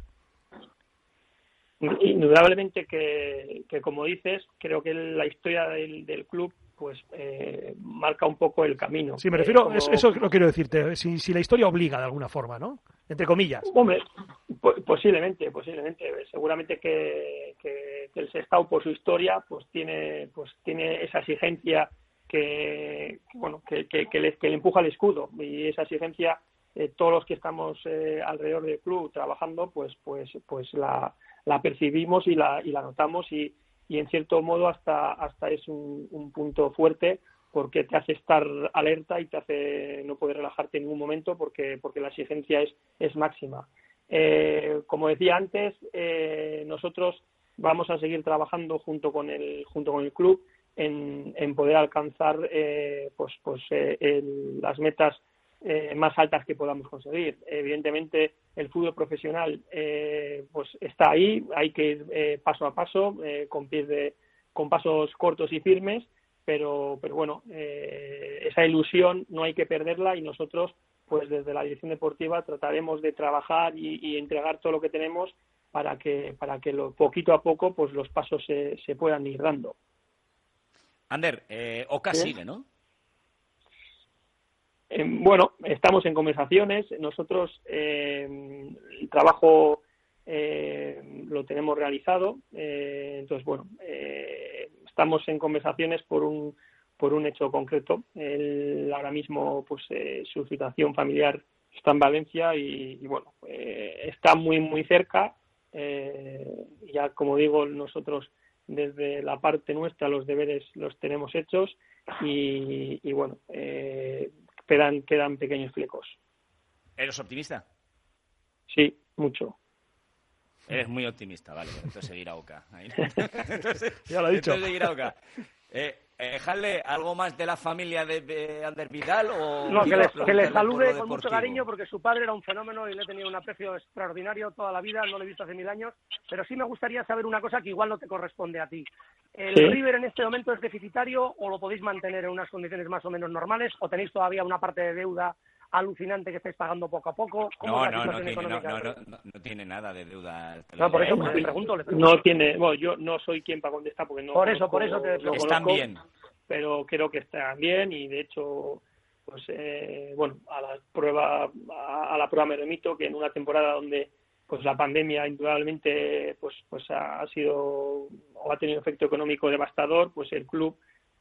Indudablemente que como dices, creo que la historia del club pues marca un poco el camino. Sí, me refiero, eso lo quiero decirte, si la historia obliga de alguna forma, ¿no? Entre comillas. Hombre, posiblemente. Seguramente que el Sestao, por su historia, pues tiene esa exigencia que le empuja el escudo, y esa exigencia todos los que estamos alrededor del club trabajando pues la percibimos y la notamos y en cierto modo hasta es un punto fuerte, porque te hace estar alerta y te hace no poder relajarte en ningún momento porque la exigencia es máxima. Como decía antes, nosotros vamos a seguir trabajando junto con el club en poder alcanzar las metas más altas que podamos conseguir. Evidentemente el fútbol profesional pues está ahí, hay que ir paso a paso, con pasos cortos y firmes, pero bueno, esa ilusión no hay que perderla, y nosotros pues desde la dirección deportiva trataremos de trabajar y entregar todo lo que tenemos para que poquito a poco pues los pasos se puedan ir dando. Ander, Oka sigue, ¿no? Bueno, estamos en conversaciones. Nosotros el trabajo lo tenemos realizado. Entonces, bueno, estamos en conversaciones por un hecho concreto. Él ahora mismo, pues su situación familiar está en Valencia y bueno, está muy cerca. Ya, como digo, nosotros desde la parte nuestra los deberes los tenemos hechos y bueno, quedan pequeños flecos. ¿Eres optimista? Sí, mucho. Eres muy optimista, vale. Entonces seguirá Oka. Ya lo ha dicho. Entonces seguirá Oka. Jalle, ¿algo más de la familia de Ander Vidal? O no, que le salude con mucho cariño, porque su padre era un fenómeno y le he tenido un aprecio extraordinario toda la vida, no lo he visto hace 1000 años, pero sí me gustaría saber una cosa que igual no te corresponde a ti. ¿El River en este momento es deficitario o lo podéis mantener en unas condiciones más o menos normales, o tenéis todavía una parte de deuda alucinante que estáis pagando poco a poco? No tiene nada de deuda. No, por eso le pregunto. No tiene, bueno, yo no soy quien para contestar porque no. Por eso te lo están conozco, bien. Pero creo que están bien y de hecho, pues bueno, a la prueba me remito, que en una temporada donde pues la pandemia indudablemente pues ha sido o ha tenido efecto económico devastador, pues el club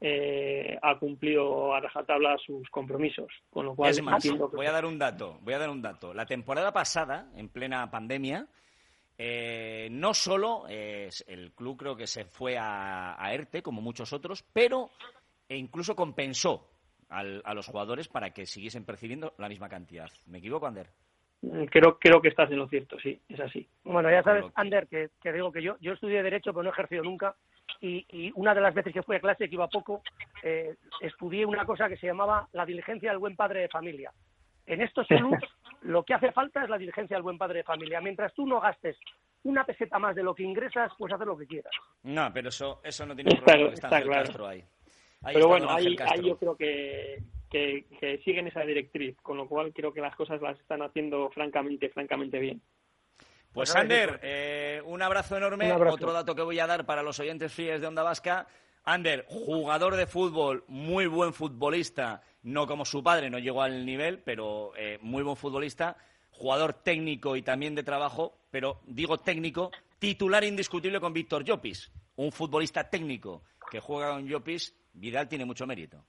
ha cumplido a rajatabla sus compromisos, con lo cual es más, entiendo que... voy a dar un dato. La temporada pasada, en plena pandemia, no solo el club creo que se fue a ERTE, como muchos otros, pero incluso compensó a los jugadores para que siguiesen percibiendo la misma cantidad. ¿Me equivoco, Ander? Creo que estás en lo cierto, sí, es así. Bueno, ya sabes, Ander, que digo que yo estudié Derecho, pero no he ejercido nunca, y una de las veces que fui a clase, que iba poco, estudié una cosa que se llamaba la diligencia del buen padre de familia. En estos clubs lo que hace falta es la diligencia del buen padre de familia. Mientras tú no gastes una peseta más de lo que ingresas, puedes hacer lo que quieras. No, pero eso no tiene problema. Está Ángel claro. Castro ahí. Pero bueno, ahí yo creo que siguen esa directriz, con lo cual creo que las cosas las están haciendo francamente bien. Pues Ander, un abrazo enorme. Otro dato que voy a dar para los oyentes fieles de Onda Vasca. Ander, jugador de fútbol, muy buen futbolista, no como su padre, no llegó al nivel, pero muy buen futbolista, jugador técnico y también de trabajo, pero digo técnico, titular indiscutible con Víctor Llopis, un futbolista técnico que juega con Llopis. Vidal tiene mucho mérito.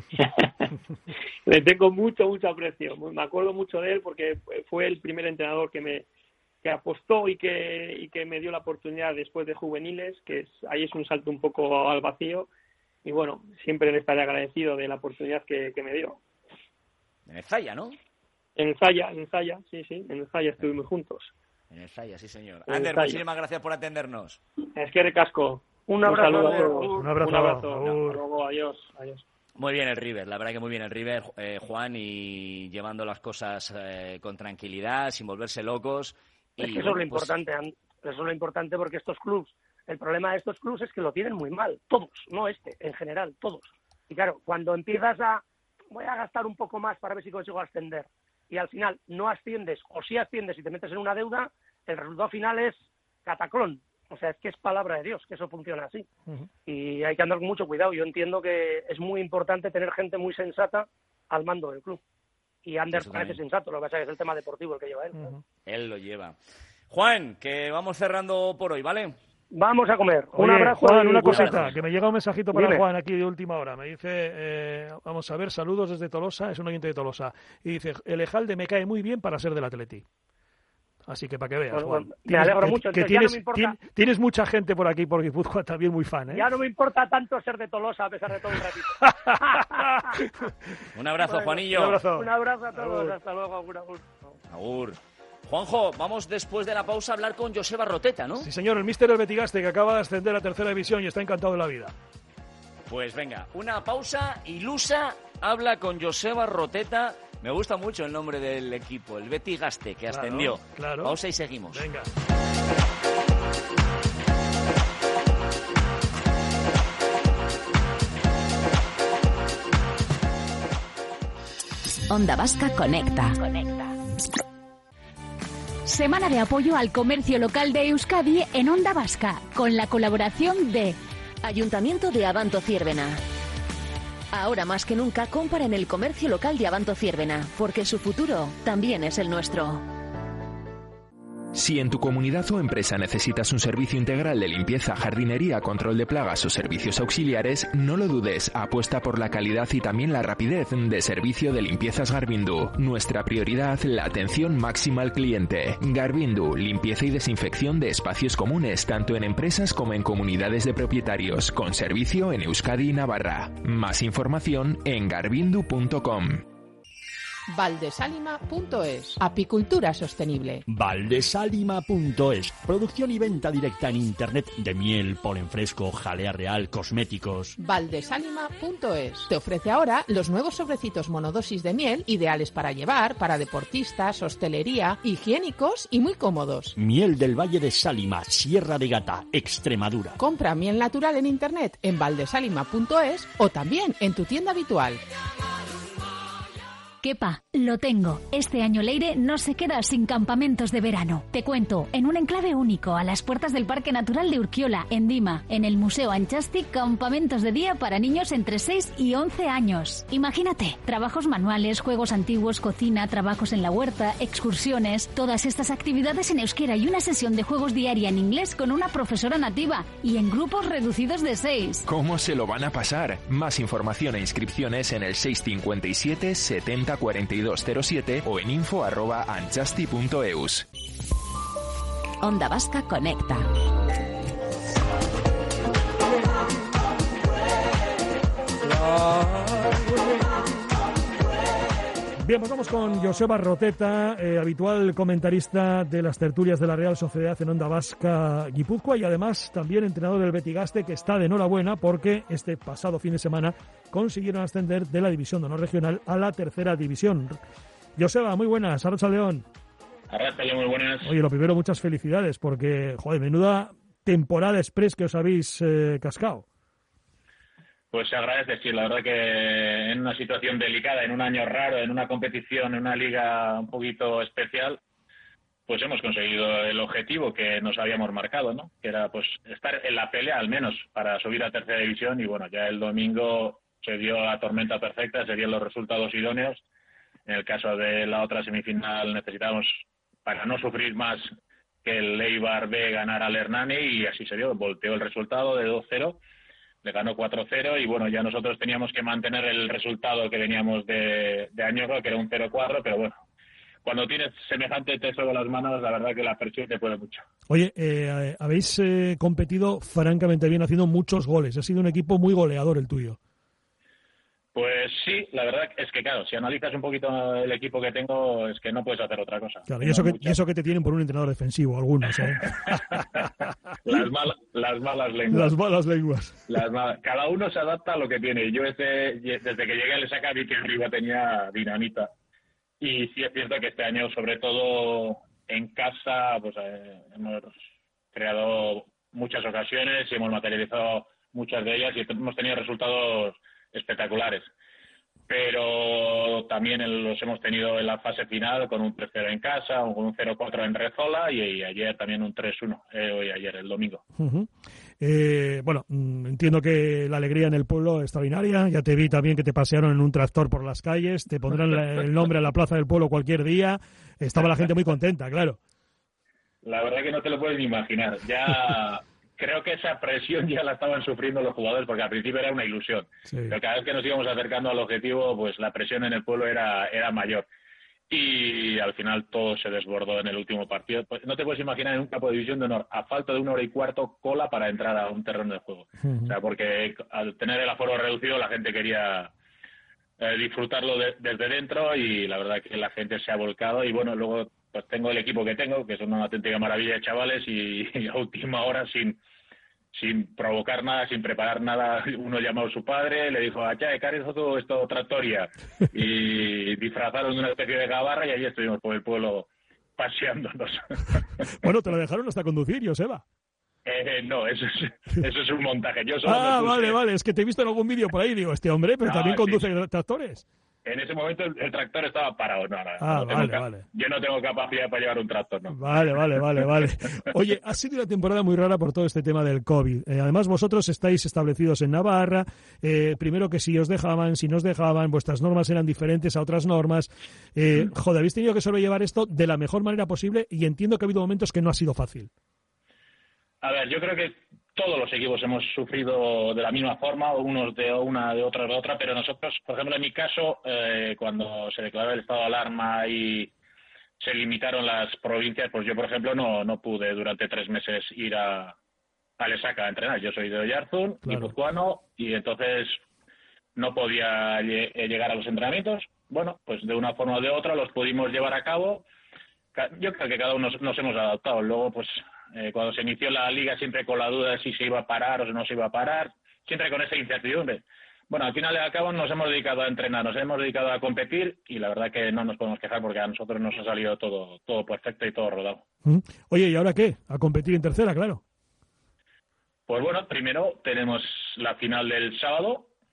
Le tengo mucho aprecio. Me acuerdo mucho de él porque fue el primer entrenador que apostó y que me dio la oportunidad después de juveniles, ahí es un salto un poco al vacío, y bueno, siempre le estaré agradecido de la oportunidad que me dio. En el Zaya, ¿no? En el Zaya, sí, en el Zaya estuvimos juntos. En el Zaya, sí señor. Ander, muchísimas gracias por atendernos. Es que recasco. Un abrazo. Un abrazo. Luego, adiós. Muy bien el River, la verdad que muy bien el River, Juan, y llevando las cosas con tranquilidad, sin volverse locos. Es que eso es lo importante, eso es lo importante, porque estos clubs, el problema de estos clubs es que lo tienen muy mal, todos, no en general, todos. Y claro, cuando empiezas voy a gastar un poco más para ver si consigo ascender, y al final no asciendes, o si asciendes y te metes en una deuda, el resultado final es cataclón. O sea, es que es palabra de Dios, que eso funciona así. Uh-huh. Y hay que andar con mucho cuidado. Yo entiendo que es muy importante tener gente muy sensata al mando del club. Y Ander parece sensato, lo que pasa es que es el tema deportivo el que lleva él. Uh-huh. Él lo lleva. Juan, que vamos cerrando por hoy, ¿vale? Vamos a comer. Oye, un abrazo. Juan, una cosita, que me llega un mensajito para Juan aquí de última hora. Me dice, vamos a ver, saludos desde Tolosa, es un oyente de Tolosa. Y dice, el Ejalde me cae muy bien para ser del Atleti. Así que para que veas, Juan. Me alegro mucho. Tienes mucha gente por aquí, por Guipúzcoa, también muy fan, ¿eh? Ya no me importa tanto ser de Tolosa, a pesar de todo un ratito. Un abrazo, Juanillo. Un abrazo a todos. Agur. Hasta luego. Agur. Juanjo, vamos después de la pausa a hablar con Joseba Roteta, ¿no? Sí, señor, el míster del Betigaste, que acaba de ascender a tercera división y está encantado de la vida. Pues venga, una pausa. Ilusa habla con Joseba Roteta. Me gusta mucho el nombre del equipo, el Betigaste, que ascendió. Claro. Pausa y seguimos. Venga. Onda Vasca Conecta. Semana de apoyo al comercio local de Euskadi en Onda Vasca, con la colaboración de Ayuntamiento de Abanto Ziérbena. Ahora más que nunca compra en el comercio local de Abanto Ziérbena, porque su futuro también es el nuestro. Si en tu comunidad o empresa necesitas un servicio integral de limpieza, jardinería, control de plagas o servicios auxiliares, no lo dudes, apuesta por la calidad y también la rapidez de servicio de limpiezas Garbindu. Nuestra prioridad, la atención máxima al cliente. Garbindu, limpieza y desinfección de espacios comunes, tanto en empresas como en comunidades de propietarios, con servicio en Euskadi y Navarra. Más información en garbindu.com. Valdesalima.es. Apicultura sostenible. Valdesalima.es. Producción y venta directa en internet de miel, polen fresco, jalea real, cosméticos. Valdesalima.es. Te ofrece ahora los nuevos sobrecitos monodosis de miel, ideales para llevar, para deportistas, hostelería, higiénicos y muy cómodos. Miel del Valle de Sálima, Sierra de Gata, Extremadura. Compra miel natural en internet en valdesalima.es o también en tu tienda habitual. Kepa, lo tengo. Este año Leire no se queda sin campamentos de verano. Te cuento, en un enclave único a las puertas del Parque Natural de Urkiola, en Dima, en el Museo Anchasti, campamentos de día para niños entre 6 y 11 años. Imagínate, trabajos manuales, juegos antiguos, cocina, trabajos en la huerta, excursiones, todas estas actividades en euskera y una sesión de juegos diaria en inglés con una profesora nativa y en grupos reducidos de 6. ¿Cómo se lo van a pasar? Más información e inscripciones en el 657 70 4207 o en info@anchasti.eus. Onda Vasca Conecta. Bien, pues vamos con Joseba Roteta, habitual comentarista de las tertulias de la Real Sociedad en Onda Vasca Guipúzcoa y además también entrenador del Betigaste, que está de enhorabuena porque este pasado fin de semana consiguieron ascender de la División de Honor Regional a la Tercera División. Joseba, muy buenas, Arratsaldeon. Arratsaldeon, muy buenas. Oye, lo primero, muchas felicidades porque, joder, menuda temporada express que os habéis cascado. Pues se agradece, sí, la verdad que en una situación delicada, en un año raro, en una competición, en una liga un poquito especial, pues hemos conseguido el objetivo que nos habíamos marcado, ¿no? Que era pues estar en la pelea al menos para subir a Tercera División y bueno, ya el domingo se dio la tormenta perfecta, se dieron los resultados idóneos. En el caso de la otra semifinal necesitábamos, para no sufrir más, que el Eibar B ganara al Hernani y así se dio, volteó el resultado de 2-0. Le ganó 4-0 y bueno, ya nosotros teníamos que mantener el resultado que veníamos de Añorga, que era un 0-4, pero bueno, cuando tienes semejante tesoro en las manos, la verdad que la presión te puede mucho. Oye, habéis competido francamente bien, haciendo muchos goles. Ha sido un equipo muy goleador el tuyo. Pues sí, la verdad es que claro, si analizas un poquito el equipo que tengo, es que no puedes hacer otra cosa. Claro, y eso que te tienen por un entrenador defensivo, algunos, ¿eh? Las malas lenguas. Las malas lenguas. Cada uno se adapta a lo que tiene. Yo desde que llegué al Lesaca vi que arriba tenía dinamita. Y sí es cierto que este año, sobre todo en casa, pues hemos creado muchas ocasiones y hemos materializado muchas de ellas y hemos tenido resultados espectaculares, pero también los hemos tenido en la fase final con un 3-0 en casa, con un 0-4 en Rezola y ayer también un 3-1, ayer el domingo. Uh-huh. Bueno, entiendo que la alegría en el pueblo es extraordinaria. Ya te vi también que te pasearon en un tractor por las calles, te pondrán el nombre a la plaza del pueblo cualquier día. Estaba la gente muy contenta, claro. La verdad que no te lo puedes ni imaginar. Ya creo que esa presión ya la estaban sufriendo los jugadores porque al principio era una ilusión. Sí. Pero cada vez que nos íbamos acercando al objetivo, pues la presión en el pueblo era mayor. Y al final todo se desbordó en el último partido. Pues no te puedes imaginar en un campo de división de honor, a falta de 1 hora y cuarto, cola para entrar a un terreno de juego. Uh-huh. O sea, porque al tener el aforo reducido la gente quería disfrutarlo desde dentro y la verdad que la gente se ha volcado y bueno, luego pues tengo el equipo que tengo, que son una auténtica maravilla de chavales y a última hora sin provocar nada, sin preparar nada, uno llamó a su padre, le dijo, ¿qué es todo esto tractoria? Y disfrazaron de una especie de gabarra y ahí estuvimos por el pueblo paseándonos. Bueno, te lo dejaron hasta conducir, Joseba. No, eso es un montaje. Yo solo vale, es que te he visto en algún vídeo por ahí, digo, este hombre, pero también conduce tractores. En ese momento el tractor estaba parado. Vale. Yo no tengo capacidad para llevar un tractor, ¿no? Vale. Oye, ha sido una temporada muy rara por todo este tema del COVID. Además, vosotros estáis establecidos en Navarra. Primero que si os dejaban, si no os dejaban, vuestras normas eran diferentes a otras normas. Habéis tenido que sobrellevar esto de la mejor manera posible y entiendo que ha habido momentos que no ha sido fácil. A ver, yo creo que todos los equipos hemos sufrido de la misma forma, unos de una, de otra, pero nosotros, por ejemplo, en mi caso, cuando se declaró el estado de alarma y se limitaron las provincias, pues yo, por ejemplo, no pude durante 3 meses ir a Lesaca a entrenar. Yo soy de Oyarzún, guipuzcoano, y entonces no podía llegar a los entrenamientos. Bueno, pues de una forma o de otra los pudimos llevar a cabo. Yo creo que cada uno nos hemos adaptado. Luego, pues cuando se inició la liga siempre con la duda de si se iba a parar o si no se iba a parar, siempre con esa incertidumbre. Bueno, al final de cabo nos hemos dedicado a entrenar, nos hemos dedicado a competir y la verdad que no nos podemos quejar porque a nosotros nos ha salido todo perfecto y todo rodado. Oye, ¿y ahora qué? A competir en tercera, claro. Pues bueno, primero tenemos la final del sábado,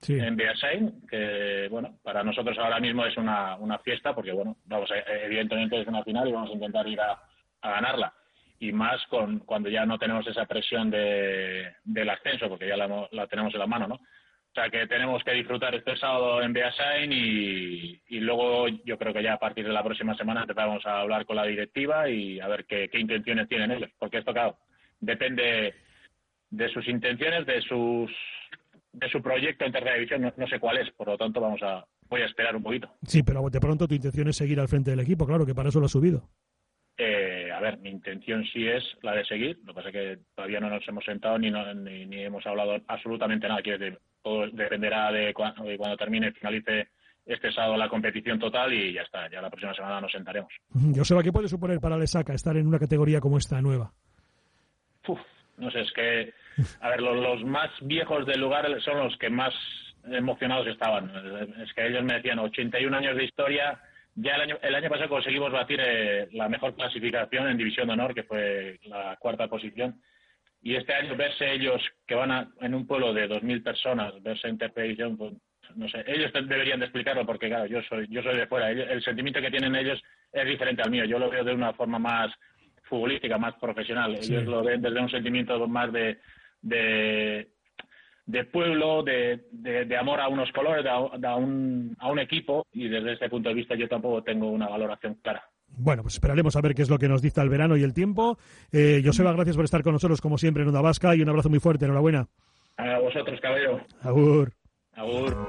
en Beasain, que bueno, para nosotros ahora mismo es una fiesta, porque bueno, evidentemente es una final y vamos a intentar ir a ganarla. Y más cuando ya no tenemos esa presión del ascenso, porque ya la tenemos en la mano, ¿no? O sea que tenemos que disfrutar este sábado en Beasain y luego yo creo que ya a partir de la próxima semana empezamos a hablar con la directiva y a ver qué intenciones tienen ellos, porque esto, claro, depende de sus intenciones, de su proyecto en tercera división, no sé cuál es, por lo tanto voy a esperar un poquito. Sí, pero de pronto tu intención es seguir al frente del equipo, claro, que para eso lo has subido. A ver, mi intención sí es la de seguir, lo que pasa es que todavía no nos hemos sentado ni hemos hablado absolutamente nada, quiero decir, todo dependerá de cuando finalice este sábado la competición total y ya está, ya la próxima semana nos sentaremos. Joseba, ¿qué puede suponer para Lesaca estar en una categoría como esta nueva? No sé, es que, a ver, los más viejos del lugar son los que más emocionados estaban. Es que ellos me decían 81 años de historia. Ya el año pasado conseguimos batir la mejor clasificación en División de Honor, que fue la 4ª posición. Y este año verse ellos, que van en un pueblo de 2.000 personas, verse en tercera división, pues, no sé, ellos deberían de explicarlo, porque claro, yo soy de fuera. El sentimiento que tienen ellos es diferente al mío. Yo lo veo de una forma más futbolística, más profesional. Ellos lo ven desde un sentimiento más de pueblo, de amor a unos colores, a un equipo, y desde este punto de vista yo tampoco tengo una valoración clara. Bueno, pues esperaremos a ver qué es lo que nos dicta el verano y el tiempo. Joseba, gracias por estar con nosotros, como siempre, en Onda Vasca, y un abrazo muy fuerte. Enhorabuena. A vosotros, caballero. Agur. Agur.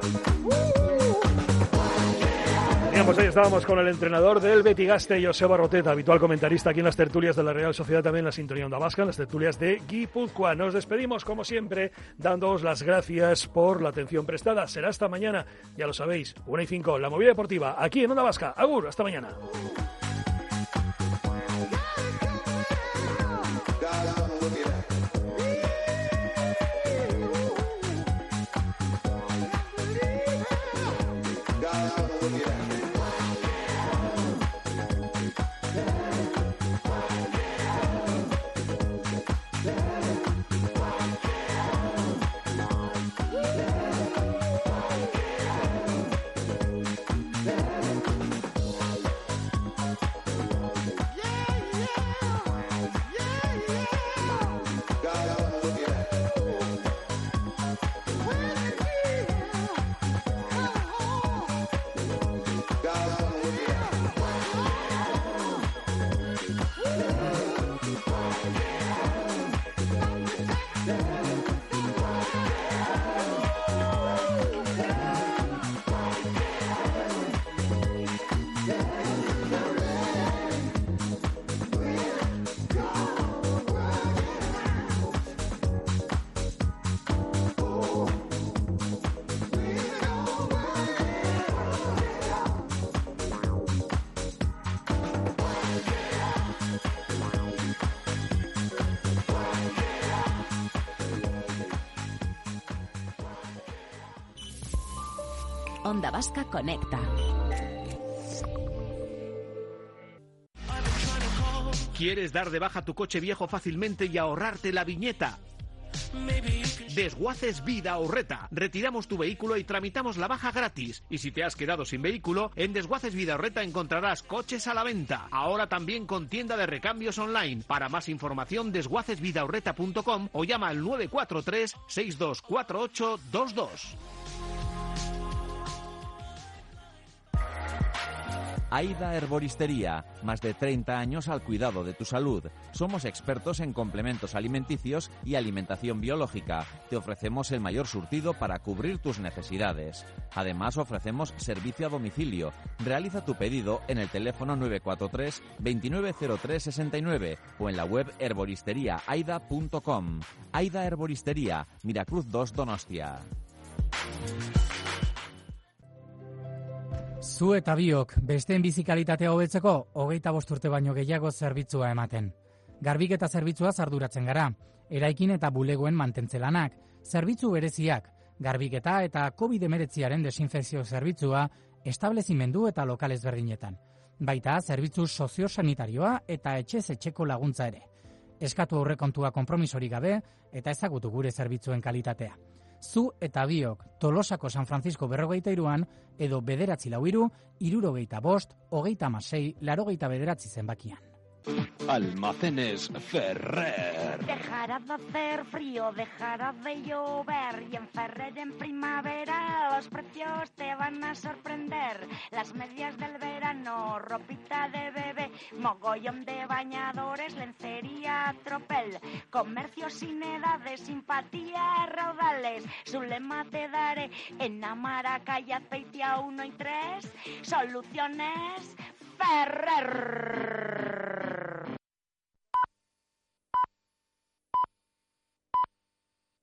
Pues ahí estábamos con el entrenador del Betigaste, Joseba Roteta, habitual comentarista aquí en las tertulias de la Real Sociedad, también en la sintonía Onda Vasca, en las tertulias de Guipúzcoa. Nos despedimos, como siempre, dándoos las gracias por la atención prestada. Será hasta mañana, ya lo sabéis, 1:05, la movida deportiva, aquí en Onda Vasca. Agur, hasta mañana. Onda Vasca Conecta. ¿Quieres dar de baja tu coche viejo fácilmente y ahorrarte la viñeta? Desguaces Vida Orreta. Retiramos tu vehículo y tramitamos la baja gratis. Y si te has quedado sin vehículo, en Desguaces Vida Orreta encontrarás coches a la venta. Ahora también con tienda de recambios online. Para más información, desguacesvidaorreta.com o llama al 943 624822. AIDA Herboristería, más de 30 años al cuidado de tu salud. Somos expertos en complementos alimenticios y alimentación biológica. Te ofrecemos el mayor surtido para cubrir tus necesidades. Además, ofrecemos servicio a domicilio. Realiza tu pedido en el teléfono 943 290369 o en la web herboristeriaaida.com. AIDA Herboristería, Miracruz 2, Donostia. Zu eta biok besteen bizikalitatea hobetzeko 25 urte baino gehiago zerbitzua ematen. Garbiketa zerbitzua arduratzen gara, eraikin eta bulegoen mantentze lanak, zerbitzu bereziak, garbiketa eta COVID-19aren desinfekzio zerbitzua establezimendu eta lokal ezberdinetan. Baita zerbitzu soziosanitarioa eta etxez etxeko laguntza ere. Eskatu aurrekontua konpromisorik gabe eta ezagutu gure zerbitzuen kalitatea. Zu eta biok Tolosako San Francisco 43an edo 943 65 36 89 zenbakian. Almacenes Ferrer. Dejará de hacer frío, dejará de llover y en Ferrer en primavera los precios te van a sorprender. Las medias del verano, ropita de bebé, mogollón de bañadores, lencería, tropel, comercio sin edades, simpatía, raudales. Su lema te daré en Amaraca y Azpeitia 1 y 3, soluciones Ferrer.